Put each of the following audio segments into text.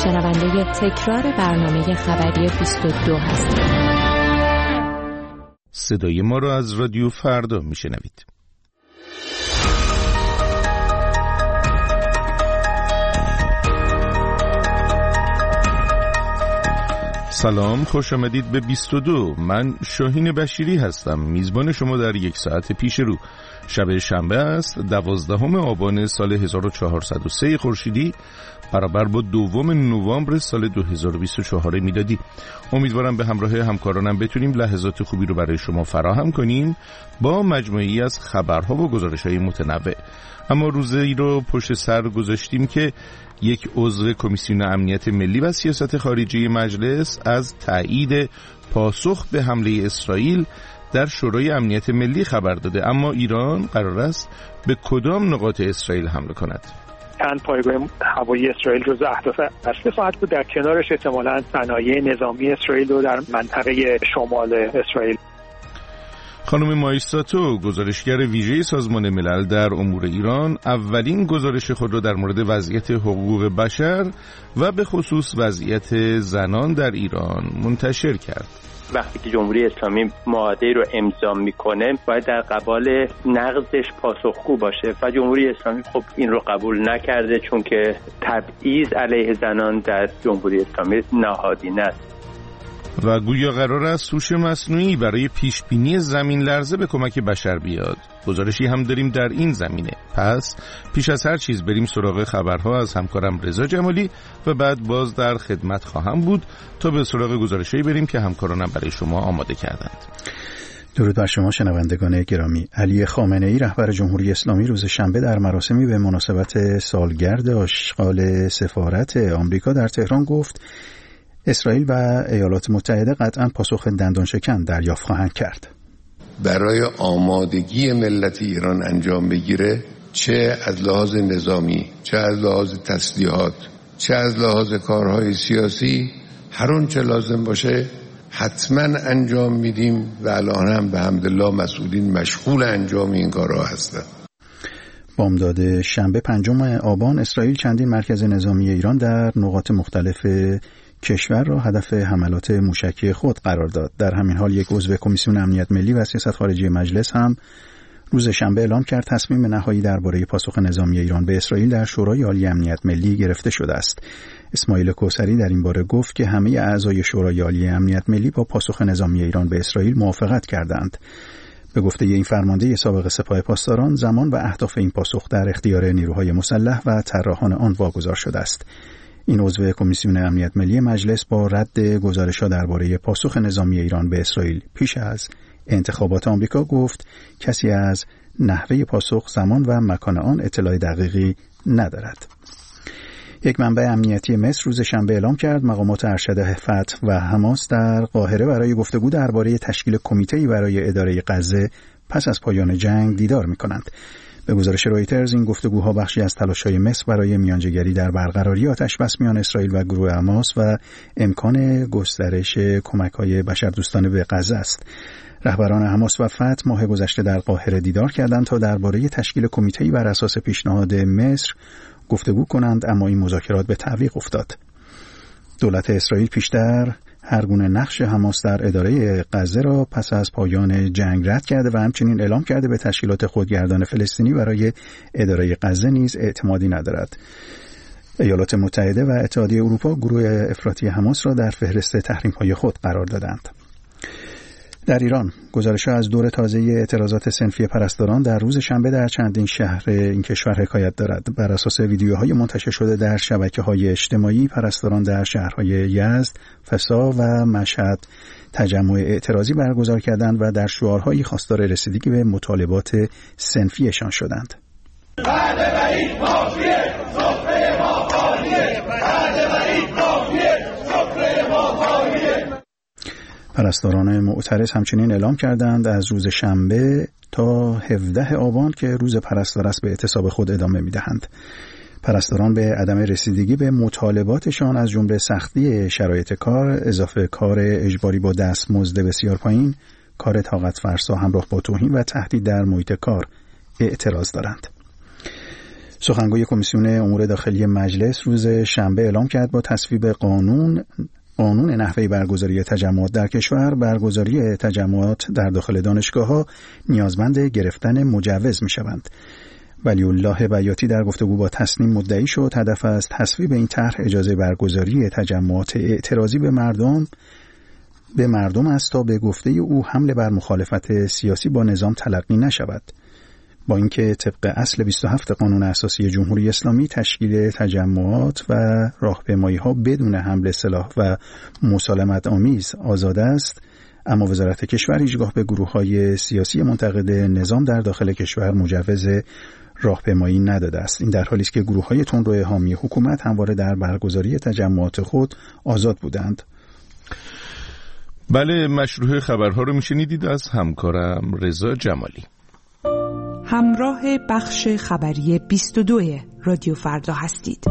شنونده تکرار برنامه خبری 22 هستید. صدای ما را از رادیو فردا میشنوید. سلام، خوش آمدید به 22. من شاهین بشیری هستم، میزبان شما در یک ساعت پیش رو. شب شنبه است، 12 آبان سال 1403 خورشیدی برابر با 2 نوامبر سال 2024 میلادی. امیدوارم به همراه همکارانم بتونیم لحظات خوبی رو برای شما فراهم کنیم با مجموعه‌ای از خبرها و گزارش‌های متنوع. اما روزی رو پشت سر گذاشتیم که یک عضو کمیسیون امنیت ملی و سیاست خارجی مجلس از تایید پاسخ به حمله اسرائیل در شورای امنیت ملی خبر داده. اما ایران قرار است به کدام نقاط اسرائیل حمله کند؟ چند پایگاه هوایی اسرائیل جزو اهداف اصلی خواهد بود. در کنارش احتمالاً صنایع نظامی اسرائیل و در منطقه شمال اسرائیل. خانم مایستاتو، گزارشگر ویژه سازمان ملل در امور ایران، اولین گزارش خود را در مورد وضعیت حقوق بشر و به خصوص وضعیت زنان در ایران منتشر کرد. وقتی که جمهوری اسلامی معاهده رو امضا میکنه باید در قبال نقضش پاسخگو باشه و جمهوری اسلامی خب این رو قبول نکرده، چون که تبعیض علیه زنان در جمهوری اسلامی نهادینه است. و گویا قرار است هوش مصنوعی برای پیشبینی زمین لرزه به کمک بشر بیاد. گزارشی هم داریم در این زمینه. پس پیش از هر چیز بریم سراغ خبرها از همکارم رضا جمالی و بعد باز در خدمت خواهم بود تا به سراغ گزارشایی بریم که همکارانم برای شما آماده کردند. درود بر شما شنوندگان گرامی. علی خامنه‌ای رهبر جمهوری اسلامی روز شنبه در مراسمی به مناسبت سالگرد آشغال سفارت آمریکا در تهران گفت اسرائیل و ایالات متحده قطعاً پاسخ دندان شکن دریافت خواهند کرد. برای آمادگی ملت ایران انجام بگیره، چه از لحاظ نظامی، چه از لحاظ تسلیحات، چه از لحاظ کارهای سیاسی، هر اون چه لازم باشه حتما انجام میدیم و الان هم به حمدالله مسئولین مشغول انجام این کارها هستند. بامداد شنبه 5 آبان اسرائیل چندین مرکز نظامی ایران در نقاط مختلف کشور را هدف حملات موشکی خود قرار داد. در همین حال یک عضو کمیسیون امنیت ملی و سیاست خارجی مجلس هم روز شنبه اعلام کرد تصمیم نهایی درباره پاسخ نظامی ایران به اسرائیل در شورای عالی امنیت ملی گرفته شده است. اسماعیل کوثری در این باره گفت که همه اعضای شورای عالی امنیت ملی با پاسخ نظامی ایران به اسرائیل موافقت کردند. به گفته این فرمانده سابق سپاه پاسداران، زمان و اهداف این پاسخ در اختیار نیروهای مسلح و طراحان آن واگذار شده است. این عضو کمیسیون امنیت ملی مجلس با رد گزارش‌ها درباره پاسخ نظامی ایران به اسرائیل پیش از انتخابات آمریکا گفت کسی از نحوه پاسخ، زمان و مکان آن اطلاع دقیقی ندارد. یک منبع امنیتی مصر روز شنبه اعلام کرد مقامات ارشد فتح و حماس در قاهره برای گفتگو درباره تشکیل کمیته‌ای برای اداره غزه پس از پایان جنگ دیدار می‌کنند. به گزارش رویترز این گفتگوها بخشی از تلاش‌های مصر برای میانجیگری در برقراری آتش‌بس میان اسرائیل و گروه حماس و امکان گسترش کمک‌های بشردوستانه به غزه است. رهبران حماس و فتح ماه گذشته در قاهره دیدار کردند تا درباره تشکیل کمیته‌ای بر اساس پیشنهاد مصر گفتگو کنند، اما این مذاکرات به تعویق افتاد. دولت اسرائیل پیشتر هر گونه نقش حماس در اداره غزه را پس از پایان جنگ رد کرده و همچنین اعلام کرده به تشکیلات خودگردان فلسطینی برای اداره غزه نیز اعتمادی ندارد. ایالات متحده و اتحادیه اروپا گروه افراطی حماس را در فهرست تحریم‌های خود قرار دادند. در ایران گزارش‌ها از دور تازه اعتراضات صنفی پرستاران در روز شنبه در چندین شهر این کشور حکایت دارد. بر اساس ویدیوهای منتشر شده در شبکه‌های اجتماعی، پرستاران در شهرهای یزد، فسا و مشهد تجمع اعتراضی برگزار کردند و در شعارهایی خواستار رسیدگی به مطالبات صنفیشان شدند. پرستاران معترض همچنین اعلام کردند از روز شنبه تا 17 آبان که روز پرستار است به اعتصاب خود ادامه می‌دهند. پرستاران به عدم رسیدگی به مطالباتشان از جمله سختی شرایط کار، اضافه کار اجباری با دستمزد بسیار پایین، کار طاقت فرسا همراه با توهین و تهدید در محیط کار اعتراض دارند. سخنگوی کمیسیون امور داخلی مجلس روز شنبه اعلام کرد با تصویب قانون نحوه برگزاری تجمعات در کشور، برگزاری تجمعات در داخل دانشگاه‌ها نیازمند گرفتن مجوز می‌شوند. ولی‌الله بیاتی در گفتگو با تسنیم مدعی شد هدف از تصویب این طرح اجازه برگزاری تجمعات اعتراضی به مردم است تا به گفته او حمله بر مخالفت سیاسی با نظام تلقی نشود. با اینکه طبق اصل 27 قانون اساسی جمهوری اسلامی تشکیل تجمعات و راهپیمایی‌ها بدون حمل سلاح و مسالمت آمیز آزاد است، اما وزارت کشور هیچگاه به گروه‌های سیاسی منتقد نظام در داخل کشور مجوز راهپیمایی نداده است. این در حالی است که گروه‌های تندرو حامی حکومت همواره در برگزاری تجمعات خود آزاد بودند. بله، مشروع خبرها رو میشنیدید از همکارم رضا جمالی. همراه بخش خبری 22 رادیو فردا هستید.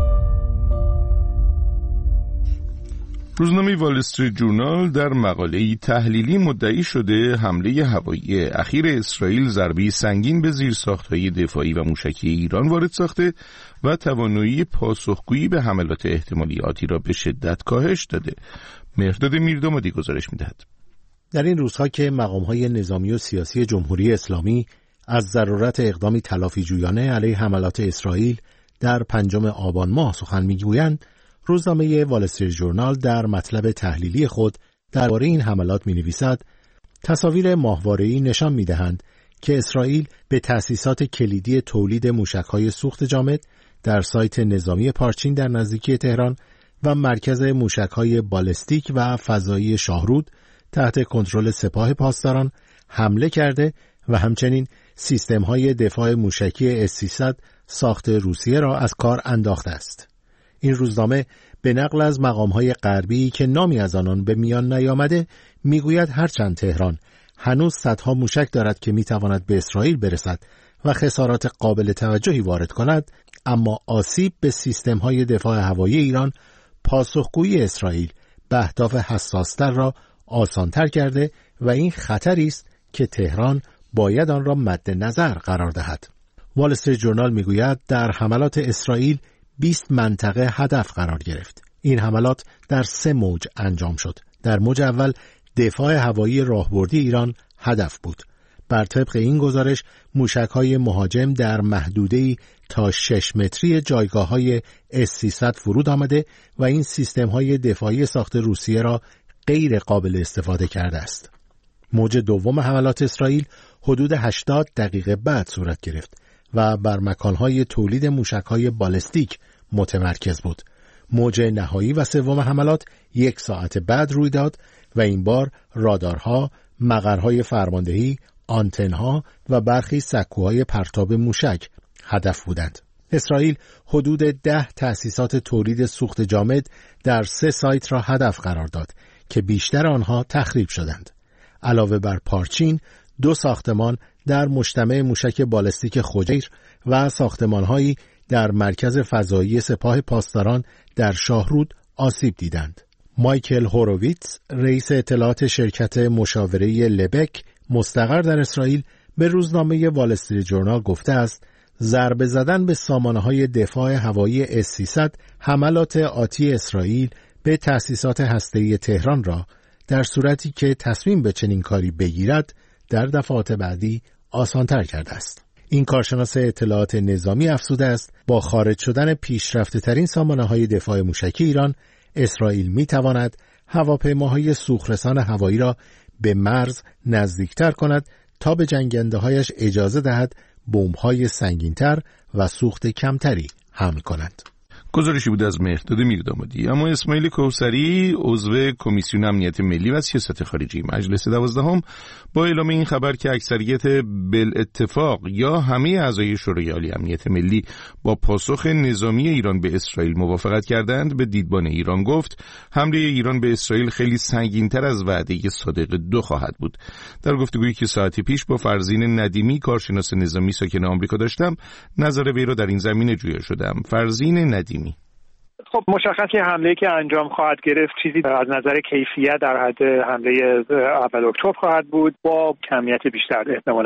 روزنامه وال استریت جورنال در مقاله‌ای تحلیلی مدعی شده حمله هوایی اخیر اسرائیل ضربه‌ای سنگین به زیرساخت‌های دفاعی و موشکی ایران وارد ساخته و توانایی پاسخگویی به حملات احتمالی آتی را به شدت کاهش داده. مهرداد میردامادی گزارش می‌دهد. در این روزها که مقام‌های نظامی و سیاسی جمهوری اسلامی از ضرورت اقدامی تلافی جویانه علیه حملات اسرائیل در 5 آبان ماه سخن می‌گویند، روزنامه وال استریت جورنال در مطلب تحلیلی خود درباره این حملات می‌نویسد: تصاویر ماهواره‌ای نشان می‌دهند که اسرائیل به تأسیسات کلیدی تولید موشک‌های سوخت جامد در سایت نظامی پارچین در نزدیکی تهران و مرکز موشک‌های بالستیک و فضایی شاهرود تحت کنترل سپاه پاسداران حمله کرده و همچنین سیستم‌های دفاع موشکی S-300 ساخت روسیه را از کار انداخته است. این روزنامه به نقل از مقام‌های غربی که نامی از آنان به میان نیامده میگوید هرچند تهران هنوز صدها موشک دارد که میتواند به اسرائیل برسد و خسارات قابل توجهی وارد کند، اما آسیب به سیستم‌های دفاع هوایی ایران پاسخگویی اسرائیل به اهداف حساس‌تر را آسان‌تر کرده و این خطری است که تهران باید آن را مد نظر قرار دهد. وال استریت جورنال میگوید در حملات اسرائیل 20 منطقه هدف قرار گرفت. این حملات در 3 موج انجام شد. در موج اول دفاع هوایی راهبردی ایران هدف بود. بر طبق این گزارش موشک‌های مهاجم در محدوده‌ای تا 6 متری جایگاه‌های S-300 فرود آمده و این سیستم‌های دفاعی ساخت روسیه را غیر قابل استفاده کرده است. موج دوم حملات اسرائیل حدود 80 دقیقه بعد صورت گرفت و بر مکانهای تولید موشک‌های بالستیک متمرکز بود. موج نهایی و سوم حملات 1 ساعت بعد روی داد و این بار رادارها، مقرهای فرماندهی، آنتنها و برخی سکوهای پرتاب موشک هدف بودند. اسرائیل حدود 10 تأسیسات تولید سوخت جامد در 3 سایت را هدف قرار داد که بیشتر آنها تخریب شدند. علاوه بر پارچین، 2 ساختمان در مجتمع موشک بالستیک خجیر و ساختمان‌هایی در مرکز فضایی سپاه پاسداران در شاهرود آسیب دیدند. مایکل هوروویتز، رئیس اطلاعات شرکت مشاوره لبک مستقر در اسرائیل، به روزنامه وال استریت جورنال گفته است: ضربه زدن به سامانه‌های دفاع هوایی S-300 حملات آتی اسرائیل به تأسیسات هسته‌ای تهران را در صورتی که تصمیم به چنین کاری بگیرد در دفعات بعدی آسان‌تر کرده است. این کارشناس اطلاعات نظامی افزوده است با خارج شدن پیشرفته‌ترین سامانه‌های دفاع موشکی ایران، اسرائیل می‌تواند هواپیماهای سوخت‌رسان هوایی را به مرز نزدیکتر کند تا به جنگنده‌هایش اجازه دهد بمب‌های سنگین‌تر و سوخت کمتری حمل کنند. گزارشی بود از مهرداد میردامادی. اما اسماعیل کوثری، عضو کمیسیون امنیت ملی و سیاست خارجی مجلس 12 با اعلام این خبر که اکثریت بالاتفاق یا همه اعضای شورای عالی امنیت ملی با پاسخ نظامی ایران به اسرائیل موافقت کردند، به دیدبان ایران گفت حمله ایران به اسرائیل خیلی سنگین‌تر از وعده صادق 2 خواهد بود. در گفتگویی که ساعتی پیش با فرزین ندیمی، کارشناس نظامی ساکن آمریکا داشتم، نظر وی را در این زمینه جویا شدم. فرزین ندیمی: خب مشخص که حمله که انجام خواهد گرفت چیزی از نظر کیفیت در حد حمله اول اکتبر خواهد بود، با کمیت بیشتر احتمالاً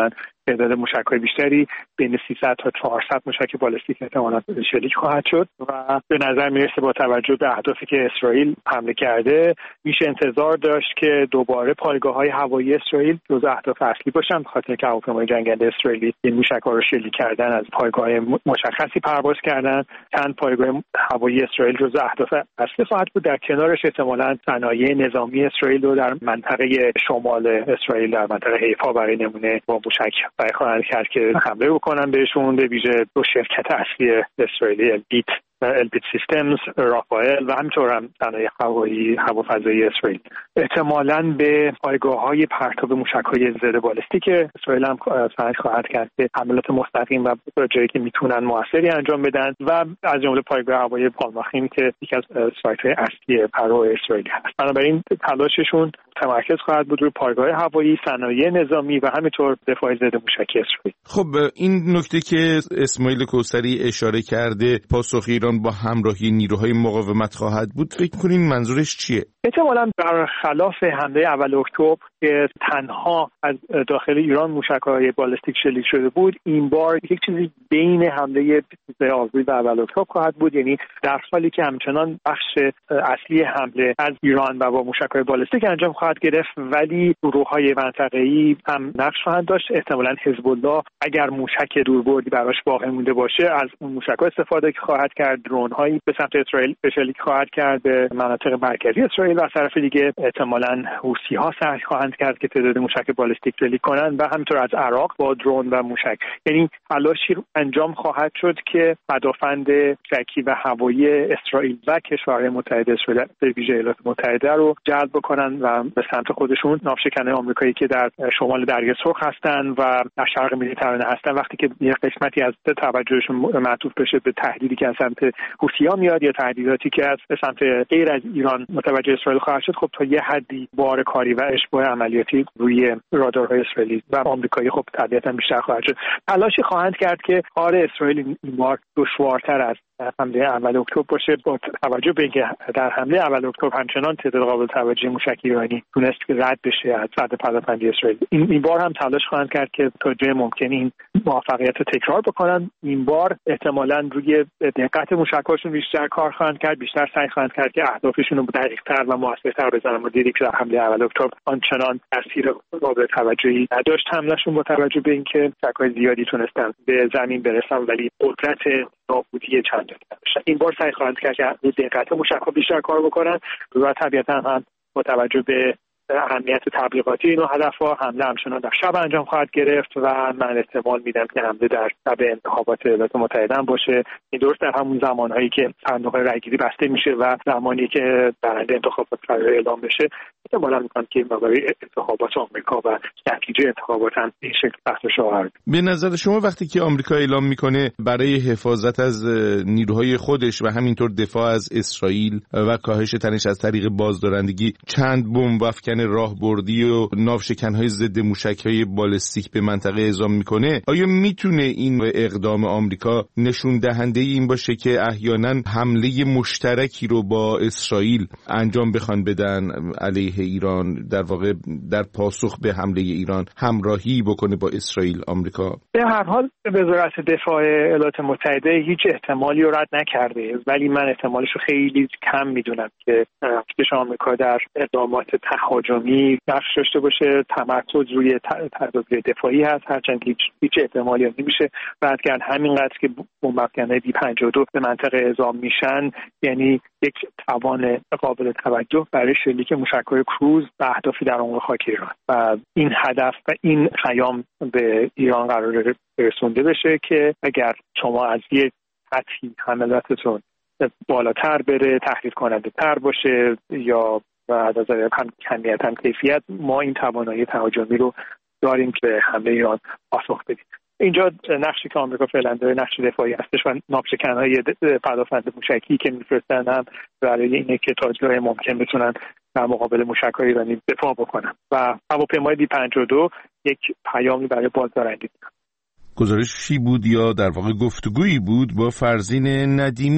تعداد موشک‌های بیشتری بین 300 تا 400 موشک بالستیک احتمالاً شلیک خواهد شد و به نظر میرسه با توجه به اهدافی که اسرائیل حمله کرده میشه انتظار داشت که دوباره پایگاه‌های هوایی اسرائیل جزو اهداف اصلی باشن، به خاطر که هواپیمای جنگنده اسرائیلی این موشک‌ها رو شلیک کردن، از پایگاه مشخصی پرواز کردن. چند پایگاه هوایی اسرائیل جزو اهداف اصلی خواهد بود. در کنارش احتمالاً صنایع نظامی اسرائیل رو در منطقه شمال اسرائیل در منطقه حیفا برای نمونه با موشک برای خواهند کرد که حمله بکنن بهشون، به ویژه دو شرکت اصلی اسرائیلی البیت سیستمز، رافائل و همینطور هم صنایع هوافضایی اسرائیل. احتمالاً به پایگاه‌های پرتاب موشک‌های ضد بالستیک اسرائیل هم سعی خواهد کرد که حملات مستقیم و جایی که میتونن موثری انجام بدن و از جمله پایگاه هوایی پالماخیم که یکی از سایت‌های اصلی پرو اسرائیل هست. بنابراین تلاششون تمرکز خواهد بود روی پایگاه هوایی، صنایع نظامی و همینطور دفاع ضد موشکی اسرائیل. خب این نکته که اسماعیل کوثری اشاره کرده، پاسخ ایران با همراهی نیروهای مقاومت خواهد بود، فکر کنین منظورش چیه؟ احتمالاً برخلاف حمله اول اکتبر که تنها از داخل ایران موشک‌های بالستیک شلیک شده بود، این بار یک چیزی بین حمله 23 آوریل و اول اکتبر خواهد بود. یعنی در حالی که همچنان بخش اصلی حمله از ایران و با موشک‌های بالستیک انجام خواهد گرفت، ولی گروه‌های منطقه‌ای هم نقش خواهند داشت. احتمالاً حزب الله اگر موشک دوربردی براش باقی مونده باشه از اون موشک‌ها استفاده خواهد کرد، درون‌هایی به سمت اسرائیل شلیک خواهد کرد به مناطق مرکزی اسرائیل و از طرف دیگه احتمالاً حوثی‌ها سعی خواهند کرد که تعداد موشک بالستیک شلیک کنند و همینطور از عراق با درون و موشک. یعنی تلاشی انجام خواهد شد که پدافند موشکی و هوایی اسرائیل و کشورهای متحد اسرائیل به ویژه ایالات متحده رو جلب بکنن و به سمت خودشون. ناوشکن‌های آمریکایی که در شمال دریای سرخ هستن و در شرق مدیترانه هستن، وقتی که یه قسمتی از توجهشون معطوف بشه به تهدیدی که از سمت حوثی‌ها میاد یا تهدیداتی که از سمت غیر از ایران متوجه اسرائیل خواهد شد، خب تا یه حدی بار کاری و اشتباه عملیاتی روی رادارهای اسرائیلی و آمریکایی خب طبیعتاً بیشتر خواهد شد. تلاشی خواهند کرد که کار اسرائیل این بار دشوارتر از حمله اول اکتبر باشه، با توجه به اینکه در حمله اول اکتبر همچنان تعداد قابل توجه موشک ایرانی تونست رد بشه از سد پدافندی اسرائیل. این بار هم تلاش خواهند کرد که تا جای ممکن این موفقیت رو تکرار بکنن. این بار احتمالاً روی دقت موشک‌هاشون بیشتر کار خواهند کرد، بیشتر سعی خواهند کرد که اهدافشون رو دقیق‌تر و موثرتر بزنن. ما دیدیم که در حمله اول اکتبر آنچنان تاثیر قابل توجهی نداشت حملهشون، با توجه به اینکه موشک‌های زیادی تونستن به زمین برسن ولی قدرت نابودی چند داشتن. این بار سعی خواهند کرد که دقت موشک‌ها بیشتر کار بکنن و طبیعتاً هم با توجه به اهمیت تبلیغاتی این هدف‌ها حمله همچنان در شب انجام خواهد گرفت و من احتمال میدم که حمله در شب انتخابات ایالات متحده هم باشه. این درست در همون زمانهایی که صندوق رأی‌گیری بسته میشه و زمانی که برنده انتخابات قرار اعلام بشه، احتمالاً میگم که برای انتخابات آمریکا و نتیجه انتخابات هم این شکل بحث شد. به نظر شما وقتی که آمریکا اعلام میکنه برای حفاظت از نیروهای خودش و همینطور دفاع از اسرائیل و کاهش تنش از طریق بازدارندگی چند بمب افکن راهبردی و ناوشکن‌های ضد موشک‌های بالستیک به منطقه اعزام میکنه، آیا میتونه این اقدام آمریکا نشون دهنده این باشه که احیانا حمله مشترکی رو با اسرائیل انجام بخوان بدن علیه ایران، در واقع در پاسخ به حمله ایران همراهی بکنه با اسرائیل آمریکا؟ به هر حال وزارت دفاع ایالات متحده هیچ احتمالی رو رد نکرده، ولی من احتمالش رو خیلی کم میدونم که آمریکا در اقدامات تهاجمی نقش داشته باشه. تمرکز روی تدابیر دفاعی هست، هرچند هیچ احتمالی نمیشه رد کرد. همینقدر که بمب افکن‌های B-52 به منطقه اعزام میشن، یعنی یک توان قابل توجه برای شلیک موشک‌های کروز به اهدافی در عمق خاک ایران و این هدف و این پیام به ایران قرار رسونده بشه که اگر شما از یک سطحی حملاتتون بالاتر بره، تهدید کننده تر باشه یا از نظر هم کمیت هم کیفیت، ما این توانایی تهاجمی رو داریم که به حمله ایران پاسخ بدیم. اینجا نقشی که آمریکا فعلا داره نقش دفاعی هستش و ناوشکن‌های پدافند موشکی که میفرستن هم برای اینه که تا جای ممکن بتونن در مقابل موشک‌های ایرانی دفاع بکنن و هواپیمای B-52 یک پیامی برای بازدارندگی. گزارشی بود یا در واقع گفتگویی بود با فرزین ندیمی،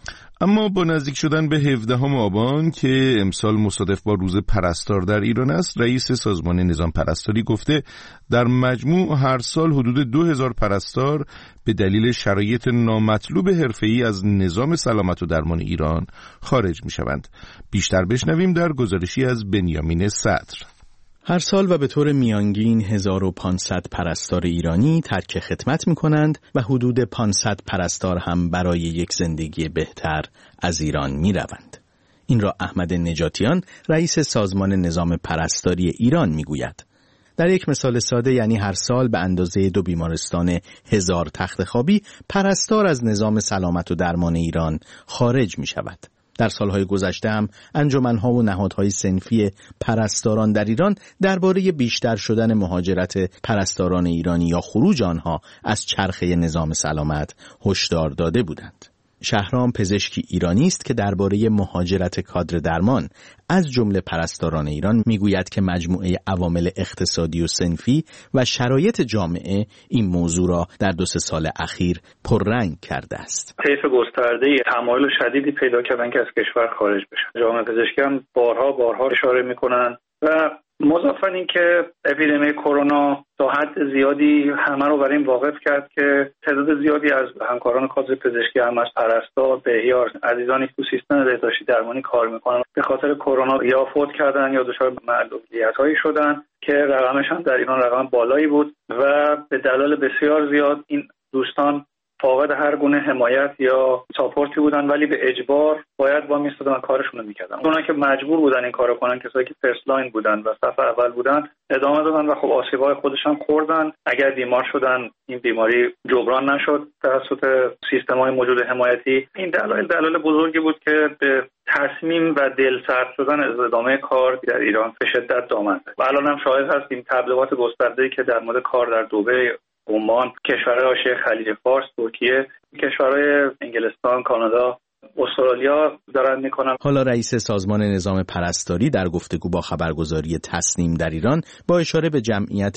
اما با نزدیک شدن به 17 آبان که امسال مصادف با روز پرستار در ایران است، رئیس سازمان نظام پرستاری گفته در مجموع هر سال حدود 2000 پرستار به دلیل شرایط نامطلوب حرفه‌ای از نظام سلامت و درمان ایران خارج می‌شوند. بیشتر بشنویم در گزارشی از بنیامین صدر. هر سال و به طور میانگین 1500 پرستار ایرانی ترک خدمت می‌کنند و حدود 500 پرستار هم برای یک زندگی بهتر از ایران می‌روند. این را احمد نجاتیان، رئیس سازمان نظام پرستاری ایران می‌گوید. در یک مثال ساده، یعنی هر سال به اندازه 2 بیمارستان 1000 تخت خوابی پرستار از نظام سلامت و درمان ایران خارج می‌شود. در سالهای گذشته هم انجمن‌ها و نهادهای صنفی پرستاران در ایران درباره بیشتر شدن مهاجرت پرستاران ایرانی یا خروج آنها از چرخه نظام سلامت هشدار داده بودند. شهرام پزشکی ایرانی است که درباره مهاجرت کادر درمان از جمله پرستاران ایران میگوید که مجموعه عوامل اقتصادی و صنفی و شرایط جامعه این موضوع را در 2-3 سال اخیر پررنگ کرده است. طیف گسترده تمایل شدیدی پیدا کردن که از کشور خارج بشن. جامعه پزشکی هم بارها اشاره میکنن و مضافاً این که اپیدمی کرونا تا حد زیادی همه رو برای این واقف کرد که تعداد زیادی از همکاران کادر پزشکی هم از پرستار، بهیار، عزیزانی که تو سیستم بهداشتی درمانی کار میکنن به خاطر کرونا یا فوت کردن یا دچار معلولیت‌هایی شدن که رقمش هم در ایران رقم بالایی بود و به دلایل بسیار زیاد این دوستان فاقد هر گونه حمایت یا ساپورتی بودن، ولی به اجبار باید با میستادن و کارشون رو میکردن. اونایی که مجبور بودن این کارو کنن، کسایی که فرست لاین بودن و صف اول بودن، ادامه دادن و خب آسیب‌های خودشون خوردن. اگر بیمار شدن، این بیماری جبران نشد توسط سیستم‌های موجود حمایتی. این دلایل بزرگی بود که به تصمیم و دلسرد شدن از ادامه کار در ایران به شدت دامن زد. و الان هم شاهد هستیم تبلیغات گسترده‌ای که در مورد کار در دبی، عمان، کشورهای حاشیه خلیج فارس، ترکیه، کشورهای انگلستان، کانادا، استرالیا دارن میکنن. حالا رئیس سازمان نظام پرستاری در گفتگو با خبرگزاری تصنیم در ایران با اشاره به جمعیت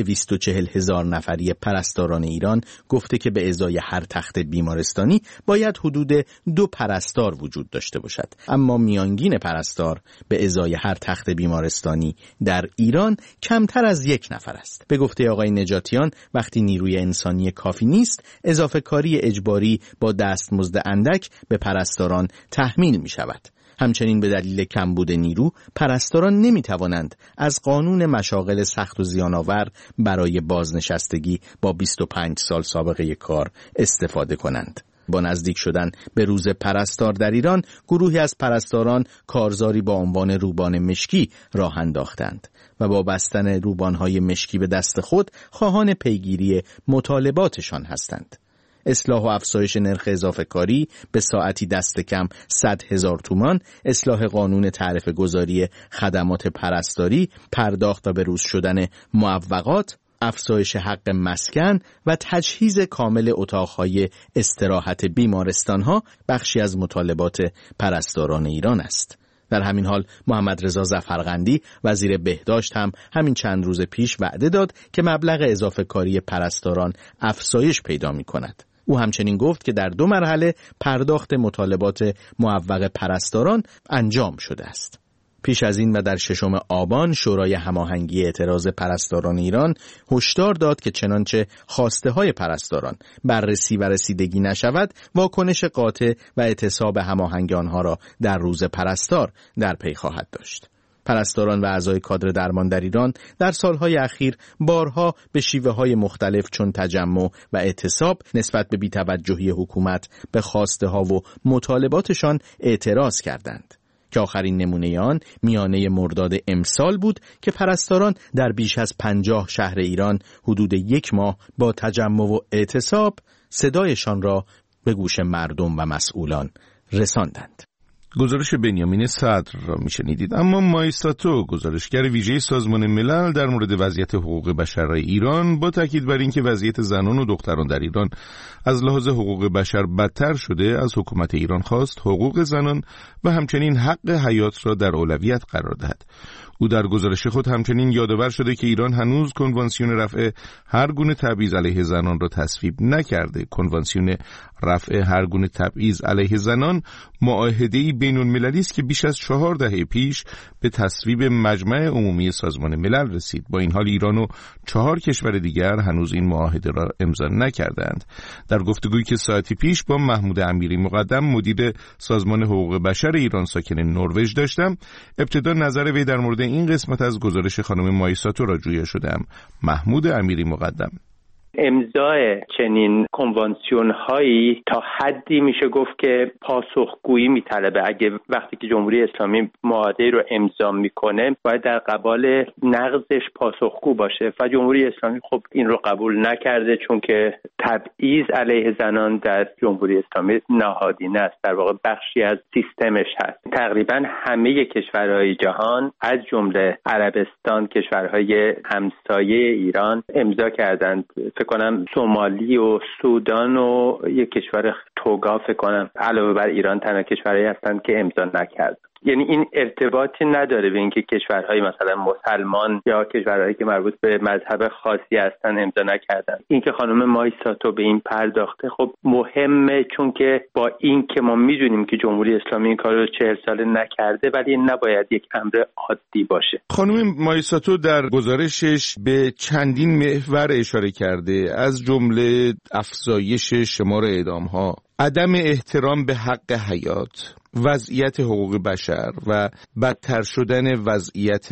240,000 نفری پرستاران ایران گفته که به ازای هر تخت بیمارستانی باید حدود 2 پرستار وجود داشته باشد، اما میانگین پرستار به ازای هر تخت بیمارستانی در ایران کمتر از 1 نفر است. به گفته آقای نجاتیان، وقتی نیروی انسانی کافی نیست، اضافه کاری اجباری با دستمزد اندک به پرستاران تحمیل می شود. همچنین به دلیل کمبود نیرو، پرستاران نمی توانند از قانون مشاغل سخت و زیان‌آور برای بازنشستگی با 25 سال سابقه کار استفاده کنند. با نزدیک شدن به روز پرستار در ایران، گروهی از پرستاران کارزاری با عنوان روبان مشکی راه انداختند و با بستن روبان‌های مشکی به دست خود خواهان پیگیری مطالباتشان هستند. اصلاح و افزایش نرخ اضافه کاری به ساعتی دست کم 100,000 تومان، اصلاح قانون تعرفه گذاری خدمات پرستاری، پرداخت و بروز شدن معوقات، افزایش حق مسکن و تجهیز کامل اتاقهای استراحت بیمارستانها بخشی از مطالبات پرستاران ایران است. در همین حال محمد رضا ظفرقندی وزیر بهداشت هم همین چند روز پیش وعده داد که مبلغ اضافه کاری پرستاران افزایش پیدا می کند. او همچنین گفت که در 2 مرحله پرداخت مطالبات معوق پرستاران انجام شده است. پیش از این و در 6 آبان شورای هماهنگی اعتراض پرستاران ایران هشدار داد که چنانچه خواسته های پرستاران بررسی و رسیدگی نشود، واکنش قاطع و اعتصاب هماهنگ آنها را در روز پرستار در پی خواهد داشت. پرستاران و اعضای کادر درمان در ایران در سالهای اخیر بارها به شیوه‌های مختلف چون تجمع و اعتصاب نسبت به بی‌توجهی حکومت به خواسته‌ها و مطالباتشان اعتراض کردند که آخرین نمونه آن میانه مرداد امسال بود که پرستاران در بیش از 50 شهر ایران حدود 1 ماه با تجمع و اعتصاب صدایشان را به گوش مردم و مسئولان رساندند. گزارش بنیامین صدر را میشنیدید. اما مایستاتو، گزارشگر ویژه سازمان ملل در مورد وضعیت حقوق بشر ایران، با تاکید بر اینکه وضعیت زنان و دختران در ایران از لحاظ حقوق بشر بدتر شده، از حکومت ایران خواست حقوق زنان و همچنین حق حیات را در اولویت قرار دهد. او در گزارش خود همچنین یادآور شده که ایران هنوز کنوانسیون رفع هر گونه تبعیض علیه زنان را تصویب نکرده. کنوانسیون رفع هر گونه تبعیض علیه زنان معاهده‌ای بین‌المللی است که بیش از 4 دهه پیش به تصویب مجمع عمومی سازمان ملل رسید. با این حال ایران و 4 کشور دیگر هنوز این معاهده را امضا نکردند. در گفتگویی که ساعتی پیش با محمود امیری مقدم مدیر سازمان حقوق بشر ایران ساکن نروژ داشتم، ابتدا نظر وی در مورد این قسمت از گزارش خانم مایساتو را جویا شدم. محمود امیری مقدم: امضای چنین کنوانسیون هایی تا حدی میشه گفت که پاسخگویی میطلبه. اگه وقتی که جمهوری اسلامی معاهده رو امضا میکنه باید در قبال نقضش پاسخگو باشه و جمهوری اسلامی خب این رو قبول نکرده، چون که تبعیض علیه زنان در جمهوری اسلامی نهادینه است، در واقع بخشی از سیستمش هست. تقریبا همه کشورهای جهان از جمله عربستان، کشورهای همسایه ایران امضا کردند. فکر کنم سومالی و سودان و یک کشور توگا فکر کنم علاوه بر ایران تنها کشورهایی هستند که امضا نکردند. یعنی این ارتباطی نداره به اینکه کشورهای مثلا مسلمان یا کشورهایی که مربوط به مذهب خاصی هستن امضا نکردن. اینکه خانم مایساتو به این پرداخته خب مهمه، چون که با این که ما میدونیم که جمهوری اسلامی این کار رو 40 ساله نکرده، ولی این نباید یک امر عادی باشه. خانم مایساتو در گزارشش به چندین محور اشاره کرده، از جمله افزایش شمار اعدام‌ها، عدم احترام به حق حیات، وضعیت حقوق بشر و بدتر شدن وضعیت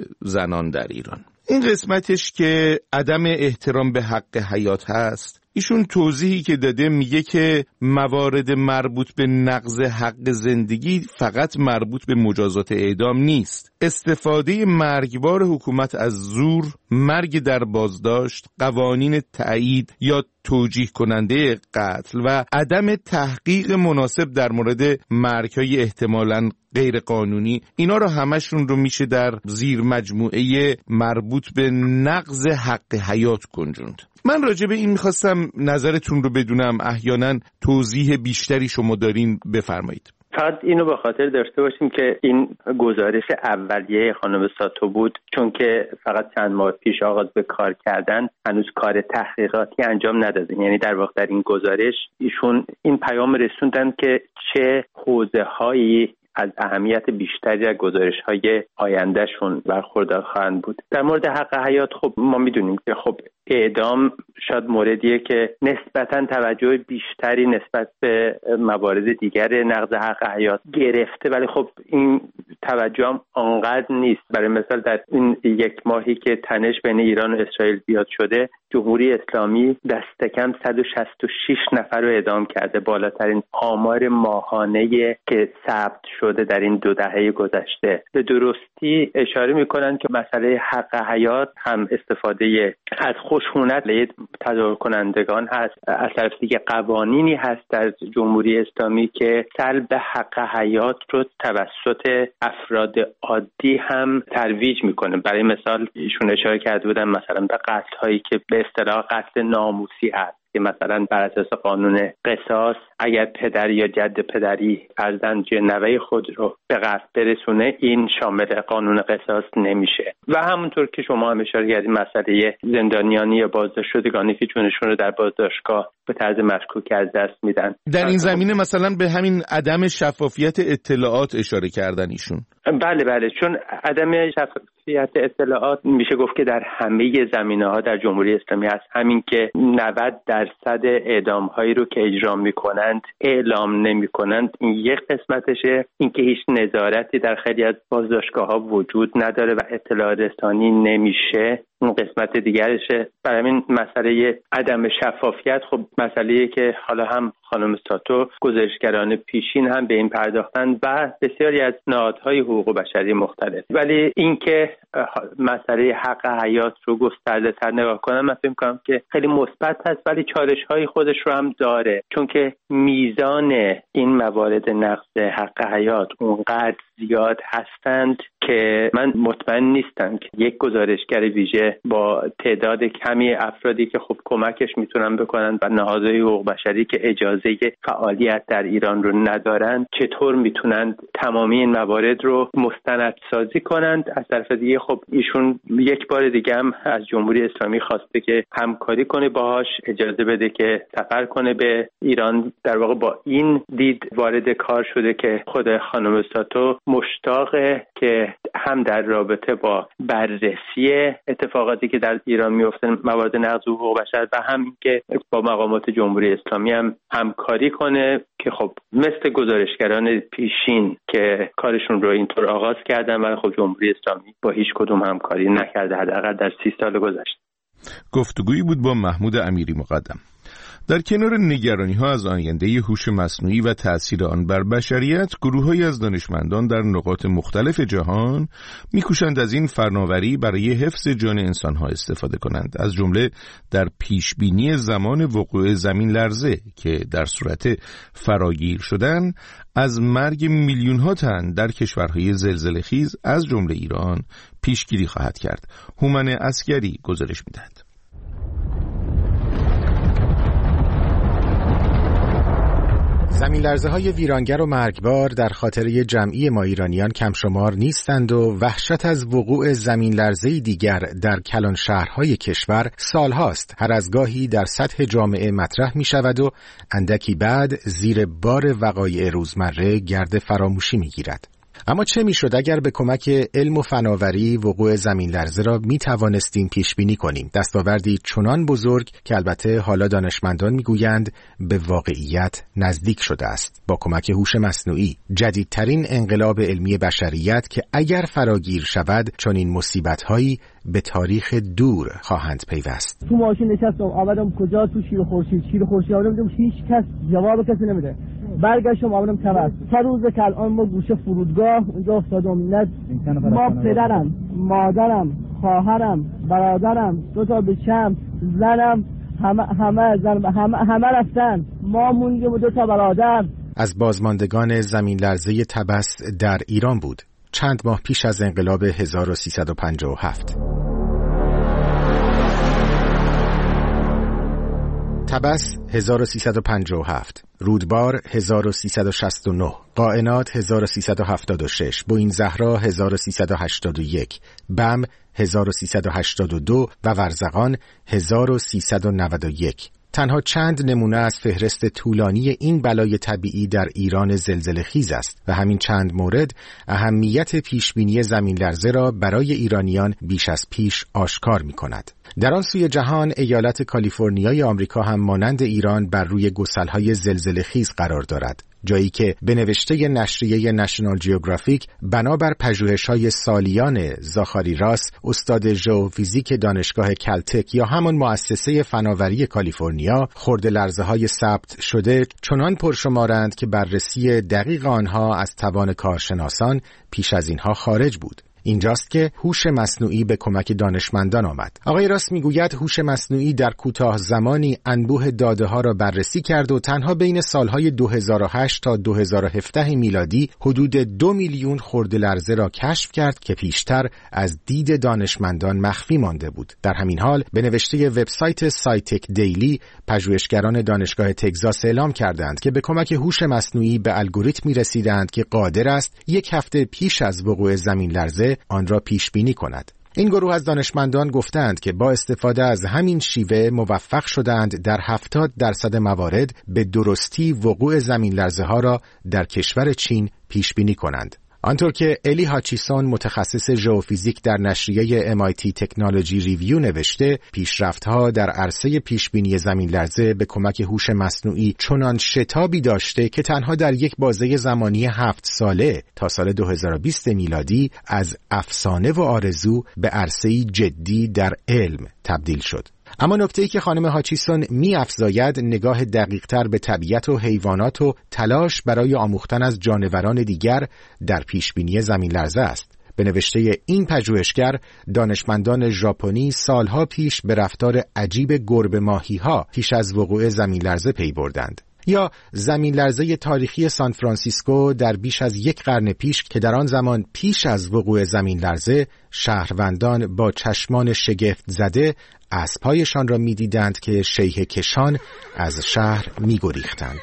زنان در ایران. این قسمتش که عدم احترام به حق حیات هست، ایشون توضیحی که داده میگه که موارد مربوط به نقض حق زندگی فقط مربوط به مجازات اعدام نیست. استفاده مرگبار حکومت از زور، مرگ در بازداشت، قوانین تایید یا توجیه کننده قتل و عدم تحقیق مناسب در مورد مرگ‌های احتمالاً غیر قانونی، اینا رو همشون رو میشه در زیر مجموعه مربوط به نقض حق حیات گنجوند. من راجع به این میخواستم نظرتون رو بدونم، احیانا توضیح بیشتری شما دارین بفرمایید. فقط اینو به خاطر داشته باشیم که این گزارش اولیه خانم ساتو بود، چون که فقط چند ماه پیش آغاز به کار کردن، هنوز کار تحقیقاتی انجام ندادن. یعنی در واقع در این گزارش ایشون این پیام رسوندن که چه حوزه‌هایی از اهمیت بیشتری از گزارش‌های آیندهشون برخوردار خواهند بود. در مورد حق حیات خب ما میدونیم که خب اعدام شاید موردیه که نسبتاً توجه بیشتری نسبت به موارد دیگر نقض حق حیات گرفته، ولی خب این توجه هم آنقدر نیست. برای مثال در این 1 ماهی که تنش بین ایران و اسرائیل زیاد شده، جمهوری اسلامی دست کم 166 نفر رو اعدام کرده، بالاترین آمار ماهانه که ثبت شده در این 2 دهه گذشته. به درستی اشاره میکنن که مسئله حق حیات هم استفاده از خشونت علیه تظاهر کنندگان هست. از طرف دیگه قوانینی هست در جمهوری اسلامی که سلب حق حیات رو توسط افراد عادی هم ترویج میکنه. برای مثال ایشون اشاره کرده بودن مثلا به قتل هایی که به اصطلاح قتل ناموسی هست، که مثلا بر اساس قانون قصاص اگر پدر یا جد پدری فرزند نوه خود رو به قتل برسونه، این شامل قانون قصاص نمیشه. و همونطور که شما هم اشاره کردید مسئله زندانیانی یا بازداشت شدگانی که جونشون رو در بازداشتگاه به طرز مشکوک از دست میدن. در این زمینه مثلا به همین عدم شفافیت اطلاعات اشاره کردن ایشون. بله، چون عدم شفافیت اطلاعات میشه گفت که در همه زمینه‌ها در جمهوری اسلامی هست. همین که 90% اعدام‌هایی رو که اجرا می‌کنند اعلام نمی‌کنند، این یک قسمتشه. اینکه هیچ نظارتی در خیلی از بازداشتگاه‌ها وجود نداره و اطلاع رسانی نمیشه، اون قسمت دیگرشه. برای این مسئله عدم شفافیت خب مسئله‌ای که حالا هم خانم ساتو، گزارشگران پیشین هم به این پرداختن و بسیاری از نهادهای حقوق بشری مختلف. ولی اینکه مسئله حق حیات رو گسترده‌تر نگاه کنم، من فکر می‌کنم که خیلی مثبت هست، ولی چالش‌های خودش رو هم داره، چون که میزان این موارد نقض حق حیات اونقدر زیاد هستند که من مطمئن نیستم که یک گزارشگر ویژه که با تعداد کمی افرادی که خب کمکش میتونن بکنن و نهادهای حقوق بشری که اجازه فعالیت در ایران رو ندارن چطور میتونن تمامی این موارد رو مستندسازی کنند. از طرف دیگه خب ایشون یک بار دیگه هم از جمهوری اسلامی خواسته که همکاری کنه باهاش، اجازه بده که سفر کنه به ایران. در واقع با این دید وارد کار شده که خود خانم ساتو مشتاقه که هم در رابطه با بررسی اتفاقاتی که در ایران میفته، موارد نقض حقوق بشر، و هم که با مقامات جمهوری اسلامی هم همکاری کنه که خب مثل گزارشگران پیشین که کارشون رو اینطور آغاز کردن و خب جمهوری اسلامی با هیچ کدوم همکاری نکرده حداقل در 30 سال گذشته. گفتگویی بود با محمود امیری مقدم. در کنار نگرانی‌ها از آینده هوش مصنوعی و تأثیر آن بر بشریت، گروه‌هایی از دانشمندان در نقاط مختلف جهان می‌کوشند از این فناوری برای حفظ جان انسان‌ها استفاده کنند، از جمله در پیشبینی زمان وقوع زمین لرزه که در صورت فراگیر شدن از مرگ میلیون‌ها تن در کشورهای زلزله‌خیز از جمله ایران پیشگیری خواهد کرد. هومن عسگری گزارش می‌دهد. زمین‌لرزه‌های ویرانگر و مرگبار در خاطره جمعی ما ایرانیان کم شمار نیستند و وحشت از وقوع زمین‌لرزه‌ای دیگر در کلان شهرهای کشور سالهاست هر از گاهی در سطح جامعه مطرح می‌شود و اندکی بعد زیر بار وقایع روزمره گرد فراموشی می‌گیرد. اما چه میشد اگر به کمک علم و فناوری وقوع زمین لرزه را می توانستیم پیش بینی کنیم؟ دستاوردی چنان بزرگ که البته حالا دانشمندان میگویند به واقعیت نزدیک شده است. با کمک هوش مصنوعی، جدیدترین انقلاب علمی بشریت که اگر فراگیر شود چنین مصیبت‌هایی به تاریخ دور خواهند پیوست. تو ماشین نشستم آمدم کجا؟ تو شیر خورشید آمدم هیچ کس جواب کسی نمیده. برگشتم آمدم تبس. تا روز که الان ما گوشه فرودگاه اونجا افتادم. نه ما پدرم، مادرم، خواهرم، برادرم، دو تا بچم، زنم همه رفتن. ما موندیم و دو تا برادر. از بازماندگان زمین لرزه تبس در ایران بود. چند ماه پیش از انقلاب 1357. تبس 1357، رودبار 1369، قائنات 1376، بوئین زهرا 1381، بم 1382 و ورزقان 1391. تنها چند نمونه از فهرست طولانی این بلای طبیعی در ایران زلزله‌خیز است و همین چند مورد اهمیت پیشبینی زمین لرزه را برای ایرانیان بیش از پیش آشکار می کند. در آن سوی جهان ایالت کالیفرنیای آمریکا هم مانند ایران بر روی گسل‌های زلزله‌خیز قرار دارد، جایی که به نوشته نشریه نشنال جیوگرافیک بنابر پژوهش‌های سالیان زاخاری راس، استاد ژئوفیزیک دانشگاه کلتک یا همان مؤسسه فناوری کالیفرنیا، خرده لرزه‌های ثبت شده چنان پرشمارند که بررسی دقیق آنها از توان کارشناسان پیش از اینها خارج بود. اینجاست که هوش مصنوعی به کمک دانشمندان آمد. آقای راست میگوید هوش مصنوعی در کوتاه زمانی انبوه داده ها را بررسی کرد و تنها بین سالهای 2008 تا 2017 میلادی حدود 2 میلیون خرده لرزه را کشف کرد که پیشتر از دید دانشمندان مخفی مانده بود. در همین حال به نوشته وبسایت سایتک دیلی، پژوهشگران دانشگاه تگزاس اعلام کردند که به کمک هوش مصنوعی به الگوریتمی رسیدند که قادر است 1 هفته پیش از وقوع زمین لرزه آن را پیش بینی کند. این گروه از دانشمندان گفتند که با استفاده از همین شیوه موفق شدند در 70% موارد به درستی وقوع زمین لرزه ها را در کشور چین پیش بینی کنند. آنطور که الی هاچیسون متخصص ژئوفیزیک در نشریه MIT تکنولوژی ریویو نوشته، پیشرفت‌ها در عرصه پیشبینی زمین لرزه به کمک هوش مصنوعی چنان شتابی داشته که تنها در یک بازه زمانی 7 ساله تا سال 2020 میلادی از افسانه و آرزو به عرصه‌ای جدی در علم تبدیل شد. اما نکته‌ای که خانم هاچیسون می‌افزاید نگاه دقیق‌تر به طبیعت و حیوانات و تلاش برای آموختن از جانوران دیگر در پیشبینی زمین لرزه است. به نوشته این پژوهشگر، دانشمندان ژاپنی سالها پیش به رفتار عجیب گربه ماهی‌ها پیش از وقوع زمین لرزه پی بردند. یا زمین لرزه تاریخی سان فرانسیسکو در بیش از 1 قرن پیش که در آن زمان پیش از وقوع زمین لرزه شهروندان با چشمان شگفت زده اسب‌هایشان را می‌دیدند که شیهه کشان از شهر می‌گریختند.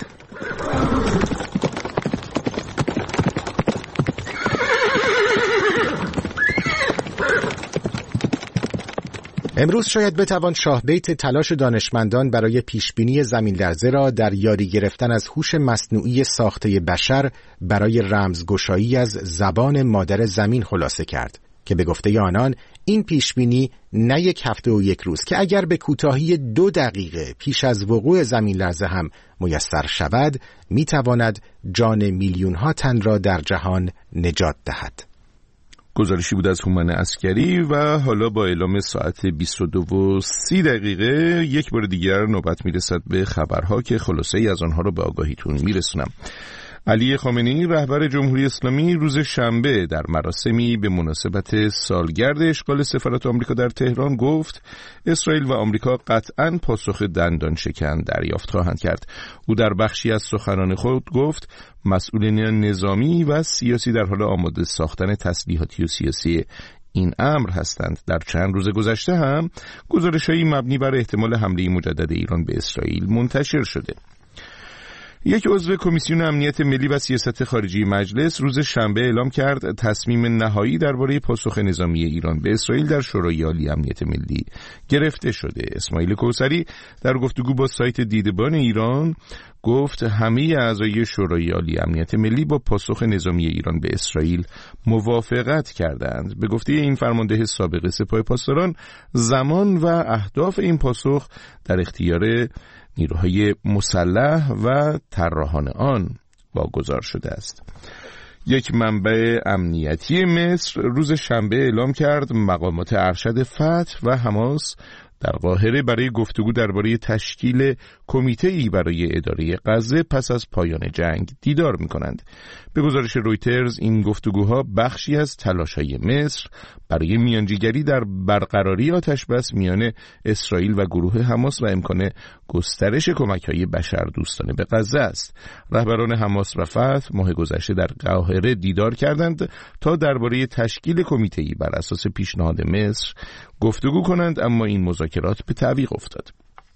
امروز شاید بتوان شاه بیت تلاش دانشمندان برای پیشبینی زمین لرزه را در یاری گرفتن از هوش مصنوعی ساخته بشر برای رمزگشایی از زبان مادر زمین خلاصه کرد که به گفته آنان این پیشبینی نه 1 هفته و 1 روز که اگر به کوتاهی 2 دقیقه پیش از وقوع زمین لرزه هم میسر شود میتواند جان میلیون‌ها تن را در جهان نجات دهد. گزارشی بود از هومن عسکری و حالا با اعلام ساعت 22:30 یک بار دیگر نوبت میرسد به خبرها که خلاصه ای از آنها رو به آگاهیتون میرسونم. علی خامنه‌ای رهبر جمهوری اسلامی روز شنبه در مراسمی به مناسبت سالگرد اشغال سفارت آمریکا در تهران گفت اسرائیل و آمریکا قطعاً پاسخ دندان شکن دریافت خواهند کرد. او در بخشی از سخنان خود گفت مسئولین نظامی و سیاسی در حال آماده ساختن تسلیحاتی و سیاسی این امر هستند. در چند روز گذشته هم گزارش‌هایی مبنی بر احتمال حمله مجدد ایران به اسرائیل منتشر شده. یک عضو کمیسیون امنیت ملی و سیاست خارجی مجلس روز شنبه اعلام کرد تصمیم نهایی درباره پاسخ نظامی ایران به اسرائیل در شورای عالی امنیت ملی گرفته شده. اسماعیل کوثری در گفتگو با سایت دیدبان ایران گفت همه اعضای شورای عالی امنیت ملی با پاسخ نظامی ایران به اسرائیل موافقت کردند. به گفته این فرمانده سابق سپاه پاسداران زمان و اهداف این پاسخ در اختیار نیروهای مسلح و طراحان آن واگذار شده است. یک منبع امنیتی مصر روز شنبه اعلام کرد مقامات ارشد فتح و حماس در قاهره برای گفتگو درباره تشکیل کمیته‌ای برای اداره غزه پس از پایان جنگ دیدار می‌کنند. به گزارش رویترز این گفتگوها بخشی از تلاش‌های مصر برای میانجیگری در برقراری آتشبس میان اسرائیل و گروه حماس و امکان گسترش کمک‌های بشردوستانه به غزه است. رهبران حماس و فتح ماه گذشته در قاهره دیدار کردند تا درباره تشکیل کمیته‌ای بر اساس پیشنهاد مصر گفتگو کنند، اما این مذاکرات به تعویق افتاد.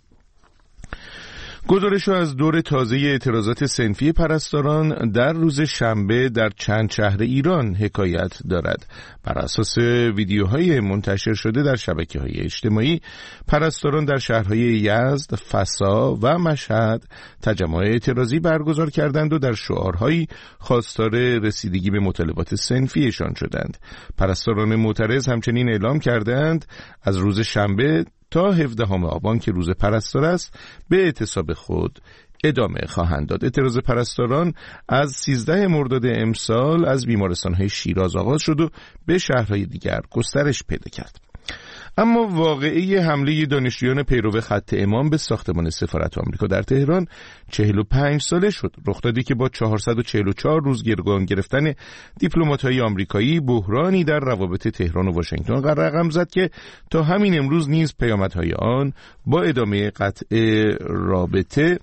گزارش‌ها از دور تازه اعتراضات صنفی پرستاران در روز شنبه در چند شهر ایران حکایت دارد. بر اساس ویدیوهای منتشر شده در شبکه‌های اجتماعی، پرستاران در شهرهای یزد، فسا و مشهد تجمع اعتراضی برگزار کردند و در شعارهایی خواستار رسیدگی به مطالبات صنفیشان شدند. پرستاران معترض همچنین اعلام کردند از روز شنبه تا 17 آبان که روز پرستار است به اعتصاب خود ادامه خواهند داد. اعتراض پرستاران از 13 مرداد امسال از بیمارستان‌های شیراز آغاز شد و به شهرهای دیگر گسترش پیدا کرد. اما واقعه حمله دانشجویان پیرو خط امام به ساختمان سفارت آمریکا در تهران 45 ساله شد. رخدادی که با 444 روز گروگان گرفتن دیپلمات‌های آمریکایی بحرانی در روابط تهران و واشنگتن رقم زد که تا همین امروز نیز پیامدهای آن با ادامه قطع رابطه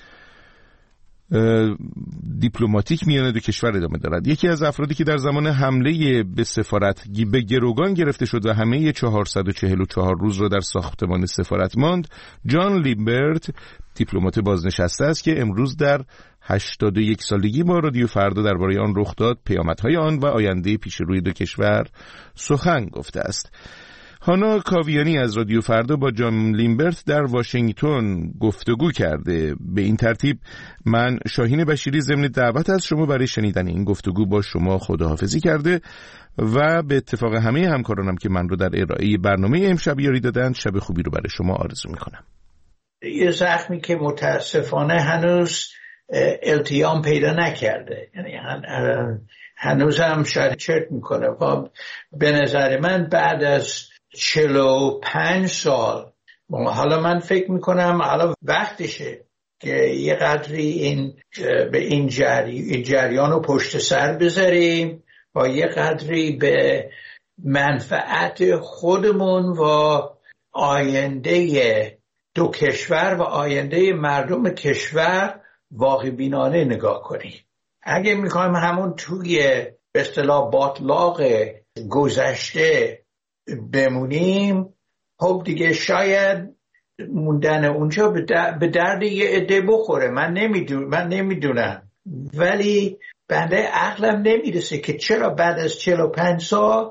دیپلماتیک میان دو کشور ادامه دارد. یکی از افرادی که در زمان حمله به سفارت به گروگان گرفته شد و همه 444 روز را در ساختمان سفارت ماند، جان لیمبرت، دیپلمات بازنشسته است که امروز در 81 سالگی با رادیو فردا درباره آن رخ داد، پیامدهای آن و آینده پیش روی دو کشور سخن گفته است. هانا کاویانی از رادیو فردا با جان لیمبرت در واشنگتن گفتگو کرده. به این ترتیب من شاهین بشیری ضمن دعوت از شما برای شنیدن این گفتگو با شما خداحافظی کرده و به اتفاق همه همکارانم که من رو در ارائه برنامه امشب یاری دادند شب خوبی رو برای شما آرزو میکنم. یه زخمی که متاسفانه هنوز التیام پیدا نکرده، یعنی هنوز هم شاید چرت میکنه. به نظر من بعد از 45 سال حالا من فکر میکنم حالا وقتشه که یه قدری به این جریان رو پشت سر بذاریم و یه قدری به منفعت خودمون و آینده دو کشور و آینده مردم کشور واقع بینانه نگاه کنیم. اگه میخوایم همون توی به اصطلاح باطلاق گذشته بمونیم، خب دیگه شاید موندن اونجا به درد یه عده بخوره. من نمیدونم، ولی بنده عقلم نمیرسه که چرا بعد از 45 سال